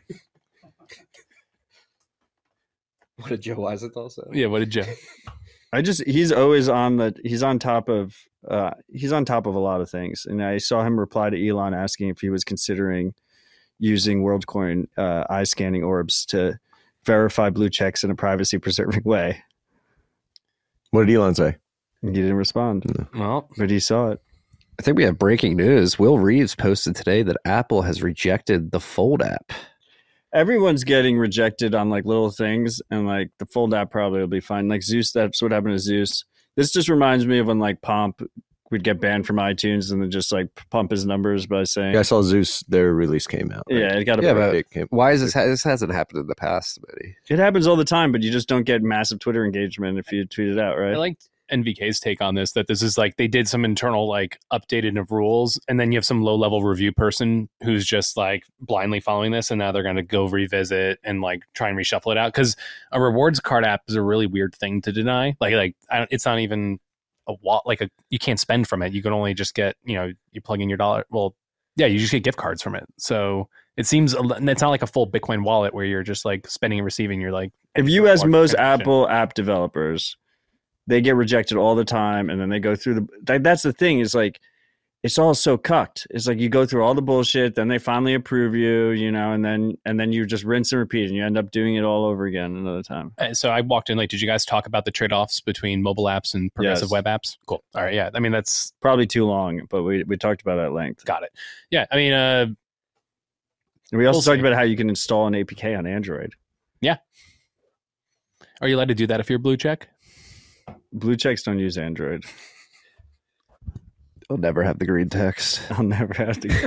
What did Joe Weisenthal say? Yeah, what did Joe? I just he's always on the he's on top of Uh, he's on top of a lot of things. And I saw him reply to Elon asking if he was considering using WorldCoin uh, eye scanning orbs to verify blue checks in a privacy preserving way. What did Elon say? He didn't respond. Well, but he saw it. I think we have breaking news. Will Reeves posted today that Apple has rejected the Fold app. Everyone's getting rejected on like little things, and like the Fold app probably will be fine. Like Zeus, that's what happened to Zeus. This just reminds me of when like Pomp would get banned from iTunes and then just like pump his numbers by saying, yeah, I saw Zeus, their release came out. Right? Yeah, it got a yeah, bit. but why is this? This hasn't happened in the past, Matty. It happens all the time, but you just don't get massive Twitter engagement if you tweet it out, right? I liked N V K's take on this, that this is like they did some internal like updating of rules, and then you have some low level review person who's just like blindly following this, and now they're going to go revisit and like try and reshuffle it out, because a rewards card app is a really weird thing to deny. Like like I don't, it's not even a wallet, like a you can't spend from it. You can only just get, you know, you plug in your dollar. Well, yeah, you just get gift cards from it. So it seems it's not like a full Bitcoin wallet where you're just like spending and receiving. You're like, if you ask most Apple app developers, they get rejected all the time, and then they go through the. That's the thing, is like, it's all so cucked. It's like you go through all the bullshit, then they finally approve you, you know, and then and then you just rinse and repeat, and you end up doing it all over again another time. So I walked in late. Did you guys talk about the trade offs between mobile apps and progressive Yes. web apps? Cool. All right. Yeah. I mean, that's probably too long, but we we talked about it at length. Got it. Yeah. I mean, uh, and we also we'll talked see. about how you can install an A P K on Android. Yeah. Are you allowed to do that if you're blue check? Blue checks don't use Android. I'll never have the green text. I'll never have the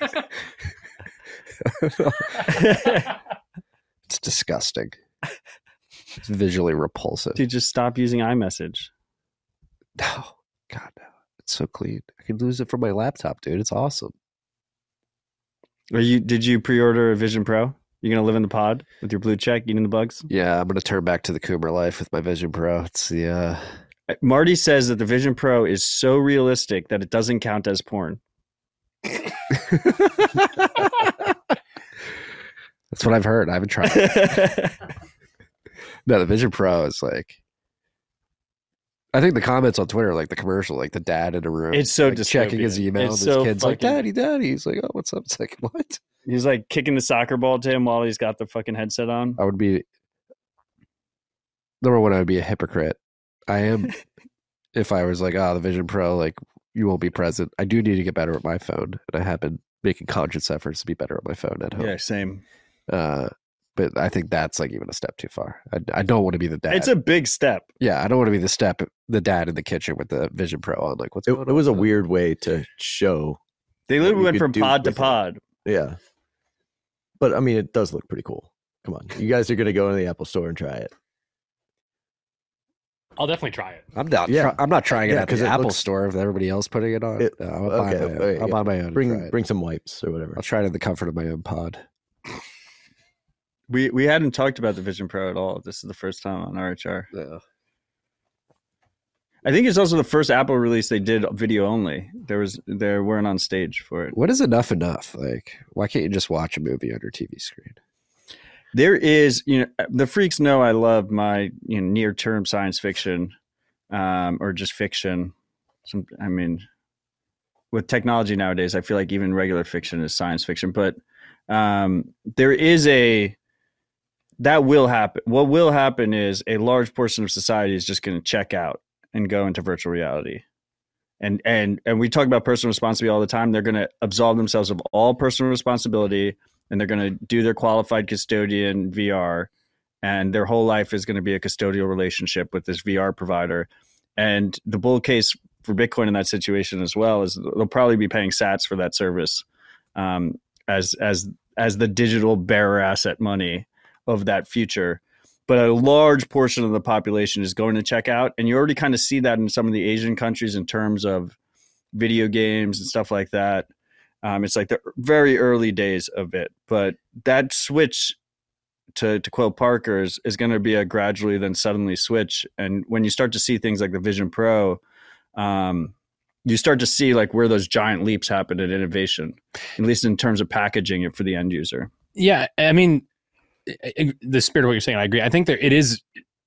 green. It's disgusting. It's visually repulsive. Dude, just stop using iMessage. No, God, no. It's so clean. I can lose it from my laptop, dude. It's awesome. Are you? Did you pre-order a Vision Pro? You gonna live in the pod with your blue check, eating the bugs? Yeah, I'm gonna turn back to the Coomer life with my Vision Pro. It's the uh Marty says that the Vision Pro is so realistic that it doesn't count as porn. That's what I've heard. I haven't tried it. No, the Vision Pro is like, I think the comments on Twitter, like the commercial, like the dad in a room, It's so like, checking his dystopian. email. It's And his so kid's like, fucking- "Daddy, daddy." He's like, "Oh, what's up?" It's like, what? He's like kicking the soccer ball to him while he's got the fucking headset on. I would be number one. I would be a hypocrite. I am if I was like, "Oh, the Vision Pro, like you won't be present." I do need to get better at my phone, and I have been making conscious efforts to be better at my phone at home. Yeah, same. Uh, but I think that's like even a step too far. I, I don't want to be the dad. It's a big step. Yeah, I don't want to be the step, the dad in the kitchen with the Vision Pro on. Like, what's It, going it on was a with that? weird way to show. They what literally you went could from do pod to with it. pod. Yeah. But I mean, it does look pretty cool. Come on. You guys are going to go into the Apple store and try it. I'll definitely try it. I'm down. Yeah. Try- I'm not trying it Yeah, at 'cause the it Apple looks- store with everybody else putting it on. It- No, I'll, buy okay, my there own. you I'll go. buy my own. and Bring try it. bring some wipes or whatever. I'll try it in the comfort of my own pod. We we hadn't talked about the Vision Pro at all. This is the first time on R H R. Yeah. I think it's also the first Apple release they did video only. There was they weren't on stage for it. What is enough enough? Like, why can't you just watch a movie on your T V screen? There is, you know, the freaks know I love my, you know, near term science fiction, um, or just fiction. Some, I mean, with technology nowadays, I feel like even regular fiction is science fiction. But um, there is a that will happen. What will happen is a large portion of society is just going to check out and go into virtual reality. And and and we talk about personal responsibility all the time. They're going to absolve themselves of all personal responsibility, and they're going to do their qualified custodian V R, and their whole life is going to be a custodial relationship with this V R provider. And the bull case for Bitcoin in that situation as well is they'll probably be paying sats for that service, um, as as as the digital bearer asset money of that future. But a large portion of the population is going to check out. And you already kind of see that in some of the Asian countries in terms of video games and stuff like that. Um, it's like the very early days of it. But that switch, to, to quote Parker, is, is going to be a gradually then suddenly switch. And when you start to see things like the Vision Pro, um, you start to see like where those giant leaps happen in innovation, at least in terms of packaging it for the end user. Yeah. I mean, the spirit of what you're saying, I agree. I think there it is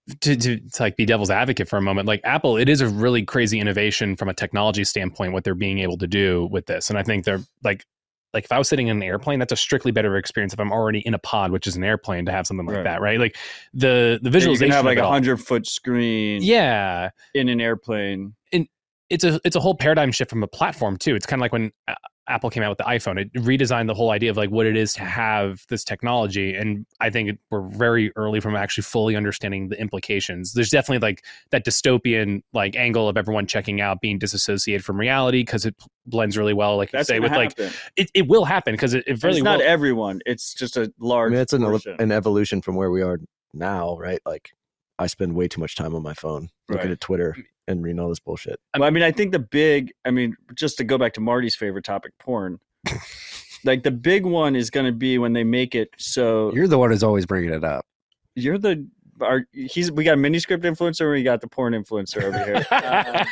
to, to, to like be devil's advocate for a moment, like Apple, it is a really crazy innovation from a technology standpoint, what they're being able to do with this. And I think they're like, like if I was sitting in an airplane, that's a strictly better experience if I'm already in a pod, which is an airplane, to have something like Right. that, right? Like the the visualization. You can have like of it a all- hundred foot screen. Yeah, in an airplane. And it's a it's a whole paradigm shift from a platform too. It's kind of like when uh, Apple came out with the iPhone. It redesigned the whole idea of like what it is to have this technology. And I think it, we're very early from actually fully understanding the implications. There's definitely like that dystopian like angle of everyone checking out, being disassociated from reality because it blends really well. Like That's you say, gonna with happen. like it, it will happen because it, it And really it's not will. everyone. It's just a I large. mean, it's an, portion. an evolution from where we are now, right? Like, I spend way too much time on my phone looking Right. at Twitter and reading all this bullshit. Well, I mean, I think the big, I mean, just to go back to Marty's favorite topic, porn, like the big one is going to be when they make it so You're the one who's always bringing it up. you're the, our, he's, we got a mini script influencer and we got the porn influencer over here. Uh,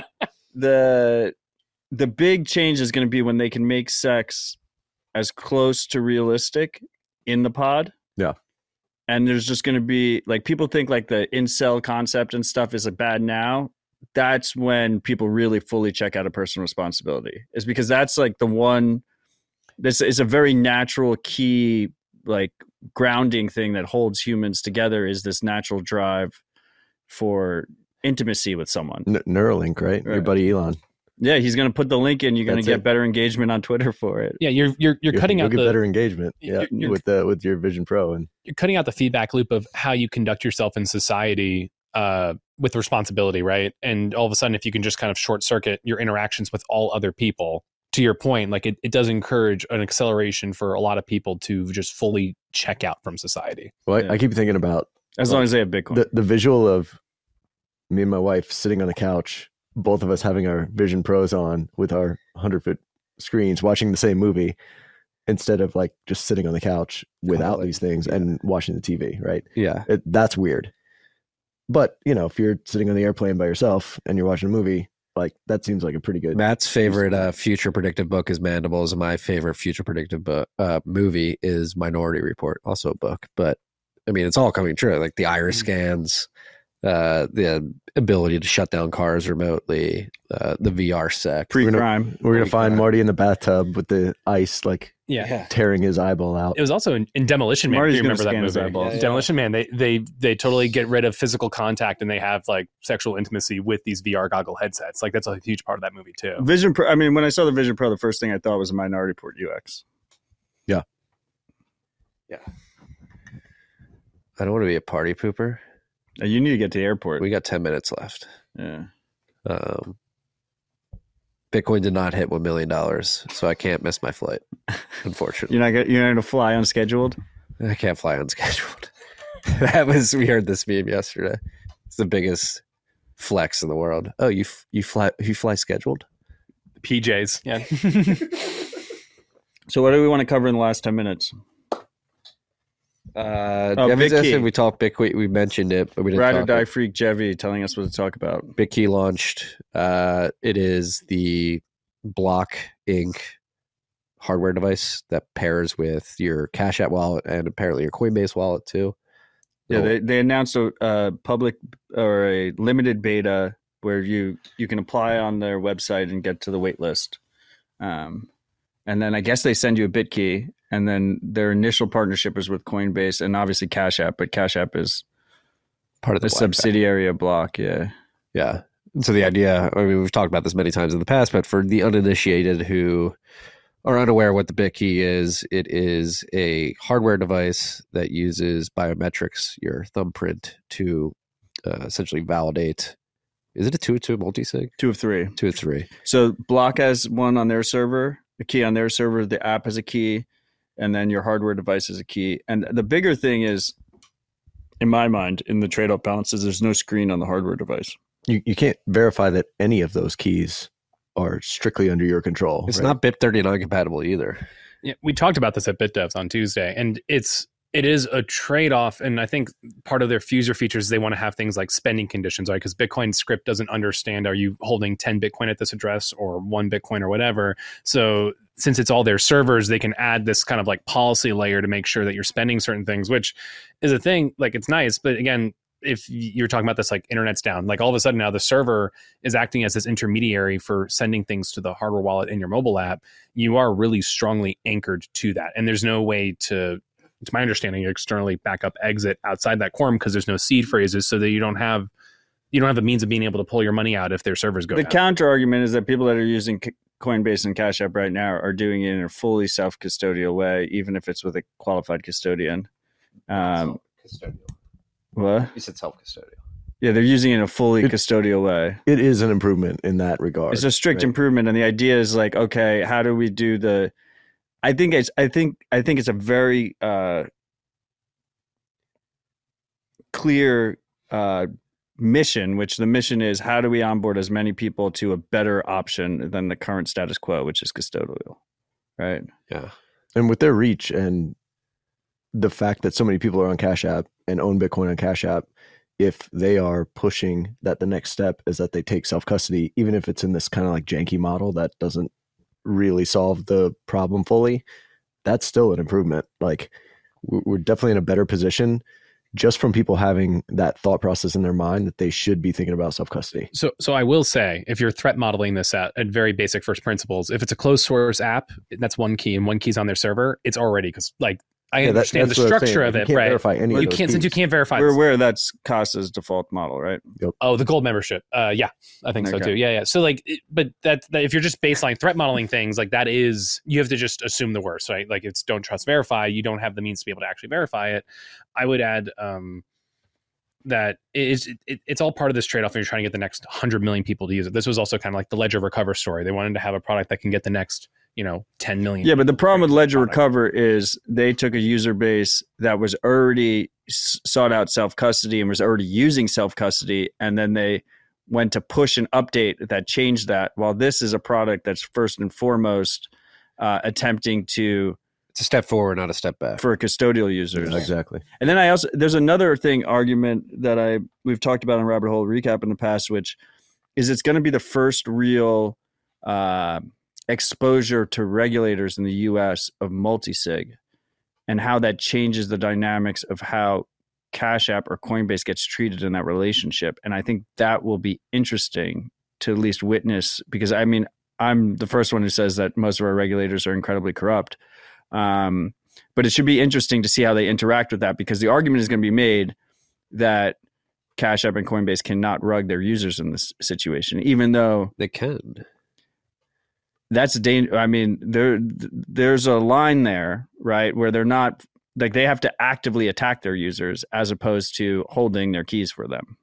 the, the big change is going to be when they can make sex as close to realistic in the pod. Yeah. And there's just going to be like, people think like the incel concept and stuff is like bad now. That's when people really fully check out a personal responsibility, is because that's like the one, this is a very natural key, like grounding thing that holds humans together, is this natural drive for intimacy with someone. N- Neuralink, right? Your Right. buddy Elon. Yeah. He's going to put the link in. You're going to That's get it. better engagement on Twitter for it. Yeah, you're you're you're You'll- cutting you'll out get the better engagement. Yeah, you're- you're- with the with your Vision Pro and you're cutting out the feedback loop of how you conduct yourself in society uh, with responsibility, right? And all of a sudden, if you can just kind of short circuit your interactions with all other people, to your point, like it, it does encourage an acceleration for a lot of people to just fully check out from society. Well, I, Yeah. I keep thinking about As long as they have Bitcoin. the the visual of me and my wife sitting on the couch, both of us having our Vision Pros on with our hundred foot screens, watching the same movie, instead of like just sitting on the couch without like- these things and watching the T V. Right? Yeah. It, that's weird. But you know, if you're sitting on the airplane by yourself and you're watching a movie, like that seems like a pretty good. Matt's favorite uh, future predictive book is Mandibles, and my favorite future predictive book uh, movie is Minority Report, also a book. But I mean, it's all coming true. Like the iris scans, uh, the ability to shut down cars remotely, uh, the V R sex. Pre-crime. We're gonna find Pre-crime. Marty in the bathtub with the ice, like Yeah. tearing his eyeball out. It was also in, in Demolition Man. Marty's Do you remember gonna that scan his movie? eyeballs. Yeah, Demolition Man. They they they totally get rid of physical contact and they have like sexual intimacy with these V R goggle headsets. Like that's a huge part of that movie too. Vision Pro. I mean, when I saw the Vision Pro, the first thing I thought was a Minority Report U X. I don't want to be a party pooper. Uh, You need to get to the airport. We got ten minutes left. yeah. Um, Bitcoin did not hit one million dollars, so I can't miss my flight, unfortunately. You're not gonna, you're not going to fly unscheduled. I can't fly unscheduled. That was, we heard this meme yesterday. It's the biggest flex in the world. Oh, you f- you fly you fly scheduled? P Js. Yeah. So, what do we want to cover in the last ten minutes? Uh, Oh, Jevy BitKey. said we talked Bitcoin. We mentioned it, but we didn't Ride or talk Die it. Freak Jevy telling us what to talk about. BitKey launched. Uh, it is the Block Incorporated hardware device that pairs with your Cash App wallet and apparently your Coinbase wallet too. Yeah, So- they, they announced a, a public or a limited beta where you you can apply on their website and get to the wait list. Um, and then I guess they send you a BitKey, and then their initial partnership is with Coinbase and obviously Cash App, but Cash App is part of the a Block subsidiary of Block. Yeah. Yeah. So the idea, I mean, we've talked about this many times in the past, but for the uninitiated who are unaware what the BitKey is, it is a hardware device that uses biometrics, your thumbprint, to uh, essentially validate. Is it a two of two multi-sig? Two of three. Two of three. So Block has one on their server, a key on their server, the app has a key, and then your hardware device is a key. And the bigger thing is, in my mind, in the trade-off balances, there's no screen on the hardware device. You you can't verify that any of those keys are strictly under your control. It's right? not B I P thirty-nine compatible either. Yeah, we talked about this at BitDevs on Tuesday, and it's it is a trade-off. And I think part of their fuser features, they want to have things like spending conditions, right? Because Bitcoin script doesn't understand, are you holding ten Bitcoin at this address or one Bitcoin or whatever? So since it's all their servers, they can add this kind of like policy layer to make sure that you're spending certain things, which is a thing. Like it's nice, but again, if you're talking about this, like internet's down, like all of a sudden now the server is acting as this intermediary for sending things to the hardware wallet in your mobile app. You are really strongly anchored to that. And there's no way to, to my understanding, externally back up exit outside that quorum because there's no seed phrases, so that you don't have you don't have a means of being able to pull your money out if their servers go the down. The counter argument is that people that are using Coinbase and Cash App right now are doing it in a fully self-custodial way, even if it's with a qualified custodian. Um, Custodial. What? You said self-custodial. Yeah, they're using it in a fully it, custodial way. It is an improvement in that regard. It's a strict right? improvement, and the idea is like, okay, how do we do the? I think it's. I think. I think it's a very uh, clear uh, mission. Which the mission is: how do we onboard as many people to a better option than the current status quo, which is custodial, right? Yeah, and with their reach and the fact that so many people are on Cash App and own Bitcoin on Cash App, if they are pushing that the next step is that they take self-custody, even if it's in this kind of like janky model that doesn't really solve the problem fully, that's still an improvement. Like we're definitely in a better position just from people having that thought process in their mind that they should be thinking about self-custody. So, so I will say, if you're threat modeling this at, at very basic first principles, if it's a closed source app, that's one key and one key's on their server, it's already, because like, I yeah, understand that, the structure of you it, can't right? Verify any you of those can't, since you can't verify. We're this. aware that's Casa's default model, right? Yep. Oh, the gold membership. Uh, yeah, I think Okay. so too. Yeah, yeah. So like, it, but that, that if you're just baseline threat modeling things, like that is, you have to just assume the worst, right? Like it's don't trust verify. You don't have the means to be able to actually verify it. I would add um, that it is, it, it's all part of this trade-off when you're trying to get the next one hundred million people to use it. This was also kind of like the Ledger Recover story. They wanted to have a product that can get the next, you know, ten million. Yeah, but the problem with Ledger Recover is they took a user base that was already s- sought out self-custody and was already using self-custody, and then they went to push an update that changed that, while this is a product that's first and foremost uh, attempting to... It's a step forward, not a step back. For custodial users. Yeah, exactly. And then I also... There's another thing, argument, that I we've talked about in Rabbit Hole Recap in the past, which is it's going to be the first real... Uh, exposure to regulators in the U S of multi-sig, and how that changes the dynamics of how Cash App or Coinbase gets treated in that relationship. And I think that will be interesting to at least witness, because I mean, I'm the first one who says that most of our regulators are incredibly corrupt. Um, but it should be interesting to see how they interact with that, because the argument is going to be made that Cash App and Coinbase cannot rug their users in this situation, even though they can. That's dangerous. I mean, there there's a line there, right, where they're not, like, they have to actively attack their users as opposed to holding their keys for them.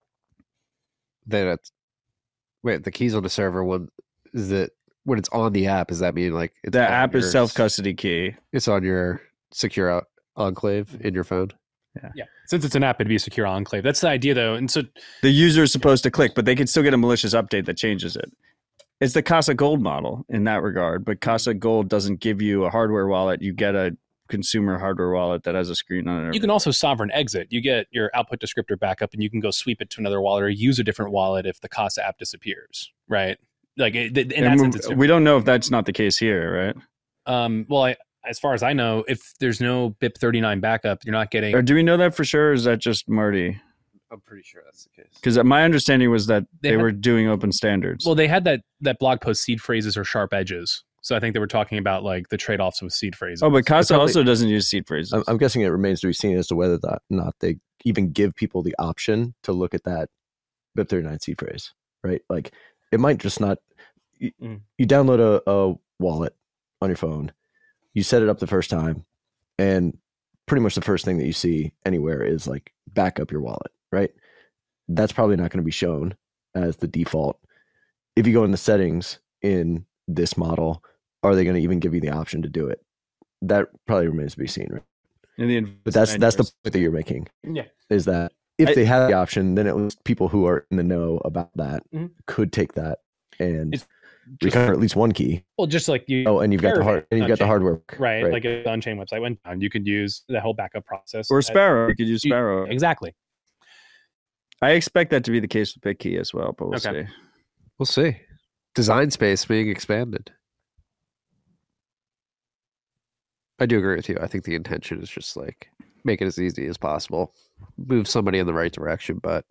Then it's, wait, the keys on the server, when is it when it's on the app? Does that mean like it's the on app your, is self custody key? It's on your secure enclave in your phone. Yeah. Yeah. Since it's an app, it'd be a secure enclave. That's the idea, though. And so the user is supposed to click, but they can still get a malicious update that changes it. It's the Casa Gold model in that regard, but Casa Gold doesn't give you a hardware wallet. You get a consumer hardware wallet that has a screen on it. You can also sovereign exit. You get your output descriptor backup, and you can go sweep it to another wallet or use a different wallet if the Casa app disappears, right? Like in that sense, it's we don't know if that's not the case here, right? Um, well, I, as far as I know, if there's no B I P thirty-nine backup, you're not getting. Or do we know that for sure? Or is that just Marty? I'm pretty sure that's the case. Because my understanding was that they, They had- were doing open standards. Well, they had that that blog post, seed phrases or sharp edges. So I think they were talking about like the trade-offs with seed phrases. Oh, but Casa probably- also doesn't use seed phrases. I'm, I'm guessing it remains to be seen as to whether that not they even give people the option to look at that B I P thirty-nine seed phrase, right? Like it might just not. You, Mm. you download a, a wallet on your phone, you set it up the first time, and pretty much the first thing that you see anywhere is like back up your wallet, right? That's probably not going to be shown as the default. If you go in the settings in this model, are they going to even give you the option to do it? That probably remains to be seen, right? In the But that's that's the point that you're making. Yeah. Is that if I- they have the option, then at least people who are in the know about that Mhm. could take that and It's recover at least one key. Well, just like you. Oh, and you've got the hard Caravan and you've got the on-chain, hardware, right? Like if the on-chain website went down, you could use the whole backup process. Or Uh, Sparrow. You could use you- Sparrow. Exactly. I expect that to be the case with BitKey as well, but we'll Okay. see. We'll see. Design space being expanded. I do agree with you. I think the intention is just like make it as easy as possible, move somebody in the right direction, but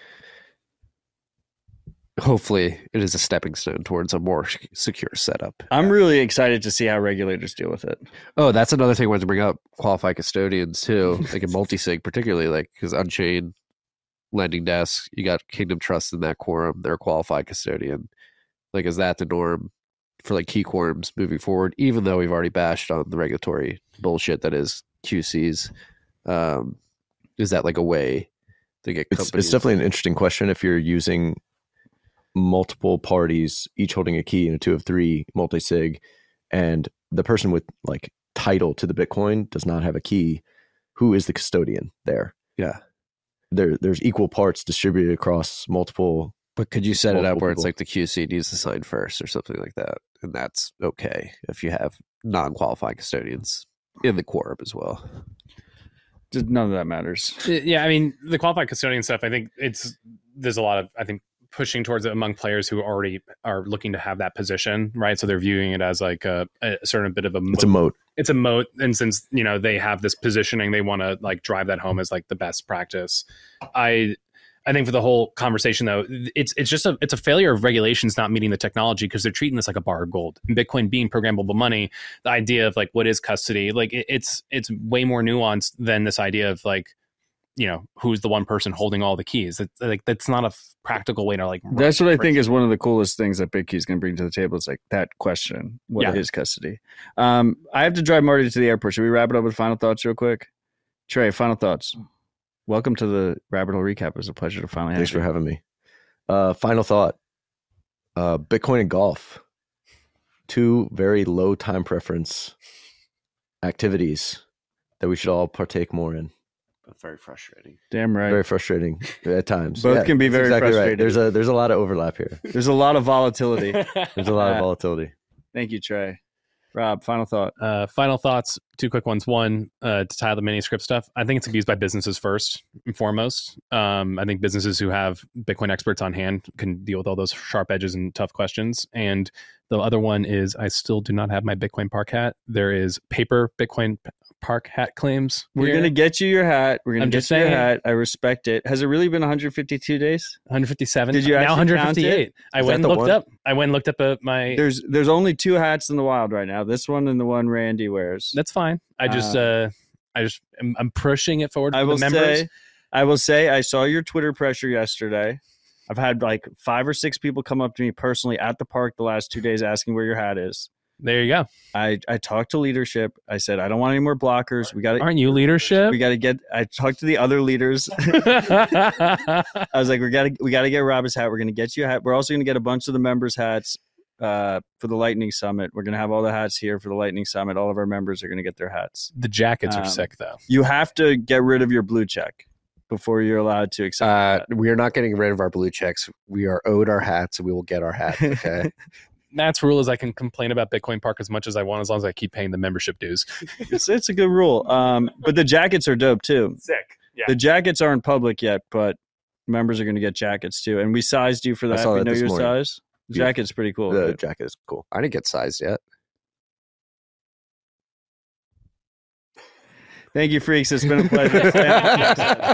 hopefully it is a stepping stone towards a more secure setup. I'm really excited to see how regulators deal with it. Oh, that's another thing I wanted to bring up. Qualified custodians too, like in multi-sig particularly, like because Unchained, Lending Desk, you got Kingdom Trust in that quorum. They're a qualified custodian. Like, is that the norm for like key quorums moving forward? Even though we've already bashed on the regulatory bullshit that is Q Cs, um, is that like a way to get companies? It's, it's definitely an interesting question if you're using multiple parties, each holding a key in a two of three multi-sig, and the person with like title to the Bitcoin does not have a key. Who is the custodian there? Yeah. There, there's equal parts distributed across multiple. But could you set it up where people. it's like the Q C needs to sign first or something like that? And that's okay if you have non-qualified custodians in the quorum as well. Just none of that matters. Yeah, I mean, the qualified custodian stuff, I think it's there's a lot of, I think, pushing towards it among players who already are looking to have that position, right? So they're viewing it as like a, a certain bit of a moat. It's a moat. It's a moat. And since, you know, they have this positioning, they want to like drive that home as like the best practice. I I think for the whole conversation though, it's it's just a it's a failure of regulations not meeting the technology because they're treating this like a bar of gold. And Bitcoin being programmable money, the idea of like what is custody, like it, it's it's way more nuanced than this idea of like, you know, who's the one person holding all the keys. It's like that's not a f- practical way to like. That's what I think is one of the coolest things that BitKey is going to bring to the table. It's like that question: what Yeah. is custody? Um, I have to drive Marty to the airport. Should we wrap it up with final thoughts real quick? Trey, final thoughts. Welcome to the Rabbit Hole Recap. It was a pleasure to finally have Thanks you. for having me. Uh, final thought: uh, Bitcoin and golf, two very low time preference activities that we should all partake more in. Very frustrating. Damn right. Very frustrating at times. Both can be that's very exactly right. frustrating. There's a there's a lot of overlap here. There's a lot of volatility. There's a lot of Uh, volatility. Thank you, Trey. Rob, final thought. Uh, final thoughts, two quick ones. One, uh, to tie the mini script stuff, I think it's abused by businesses first and foremost. Um, I think businesses who have Bitcoin experts on hand can deal with all those sharp edges and tough questions. And the other one is I still do not have my Bitcoin Park hat. There is paper Bitcoin p- Park hat claims. We're here. going to get you your hat. We're going I'm to get just you your saying. hat. I respect it. Has it really been one hundred fifty-two days? one hundred fifty-seven. Did you now actually one hundred count it? fifty-eight. I Is went and that the looked one? up. I went and looked up uh, my. There's there's only two hats in the wild right now. This one and the one Randy wears. That's fine. I just, Uh, uh, I just, I'm, I'm pushing it forward. I for will the members. say, I will say, I saw your Twitter pressure yesterday. I've had like five or six people come up to me personally at the park the last two days asking where your hat is. There you go. I, I talked to leadership. I said, I don't want any more blockers. We got to, Aren't you leadership? we got to get, I talked to the other leaders. I was like, we got to, we got to get Robert's hat. We're going to get you a hat. We're also going to get a bunch of the members' hats uh, for the Lightning Summit. We're going to have all the hats here for the Lightning Summit. All of our members are going to get their hats. The jackets are Um, sick though. You have to get rid of your blue check before you're allowed to accept Uh, that. we are not getting rid of our blue checks. We are owed our hats, and we will get our hats. Okay. Matt's rule is I can complain about Bitcoin Park as much as I want as long as I keep paying the membership dues. it's, it's a good rule. Um, but the jackets are dope too. Sick. Yeah. The jackets aren't public yet, but members are going to get jackets too. And we sized you for I that. saw We that know this your morning. size. The Yeah. jacket's pretty cool. The right? jacket is cool. I didn't get sized yet. Thank you, freaks. It's been a pleasure.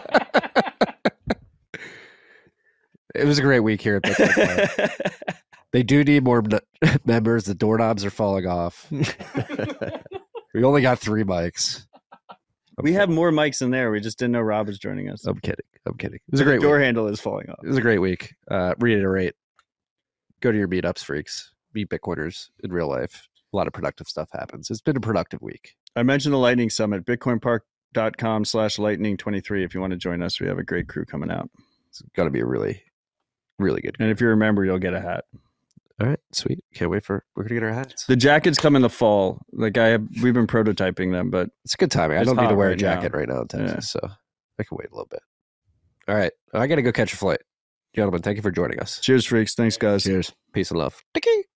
It was a great week here at Bitcoin Park. They do need more m- members. The doorknobs are falling off. We only got three mics. We have more mics in there. We just didn't know Rob was joining us. I'm kidding. I'm kidding. It was a The great door week. handle is falling off. It was a great week. Uh, reiterate. Go to your meetups, freaks. Meet Bitcoiners in real life. A lot of productive stuff happens. It's been a productive week. I mentioned the Lightning Summit, bitcoinpark.com slash lightning 23 if you want to join us. We have a great crew coming out. It's going to be a really, really good. And if you're a member, you'll get a hat. All right, sweet. Can't wait for we're gonna get our hats. The jackets come in the fall. Like I have, we've been prototyping them, but It's good timing. I It's don't need to hot wear right a jacket now. right now in Texas, Yeah. so I can wait a little bit. All right, I got to go catch a flight, gentlemen. Thank you for joining us. cheers, freaks. Thanks, guys. Cheers. Peace and love. Tiki.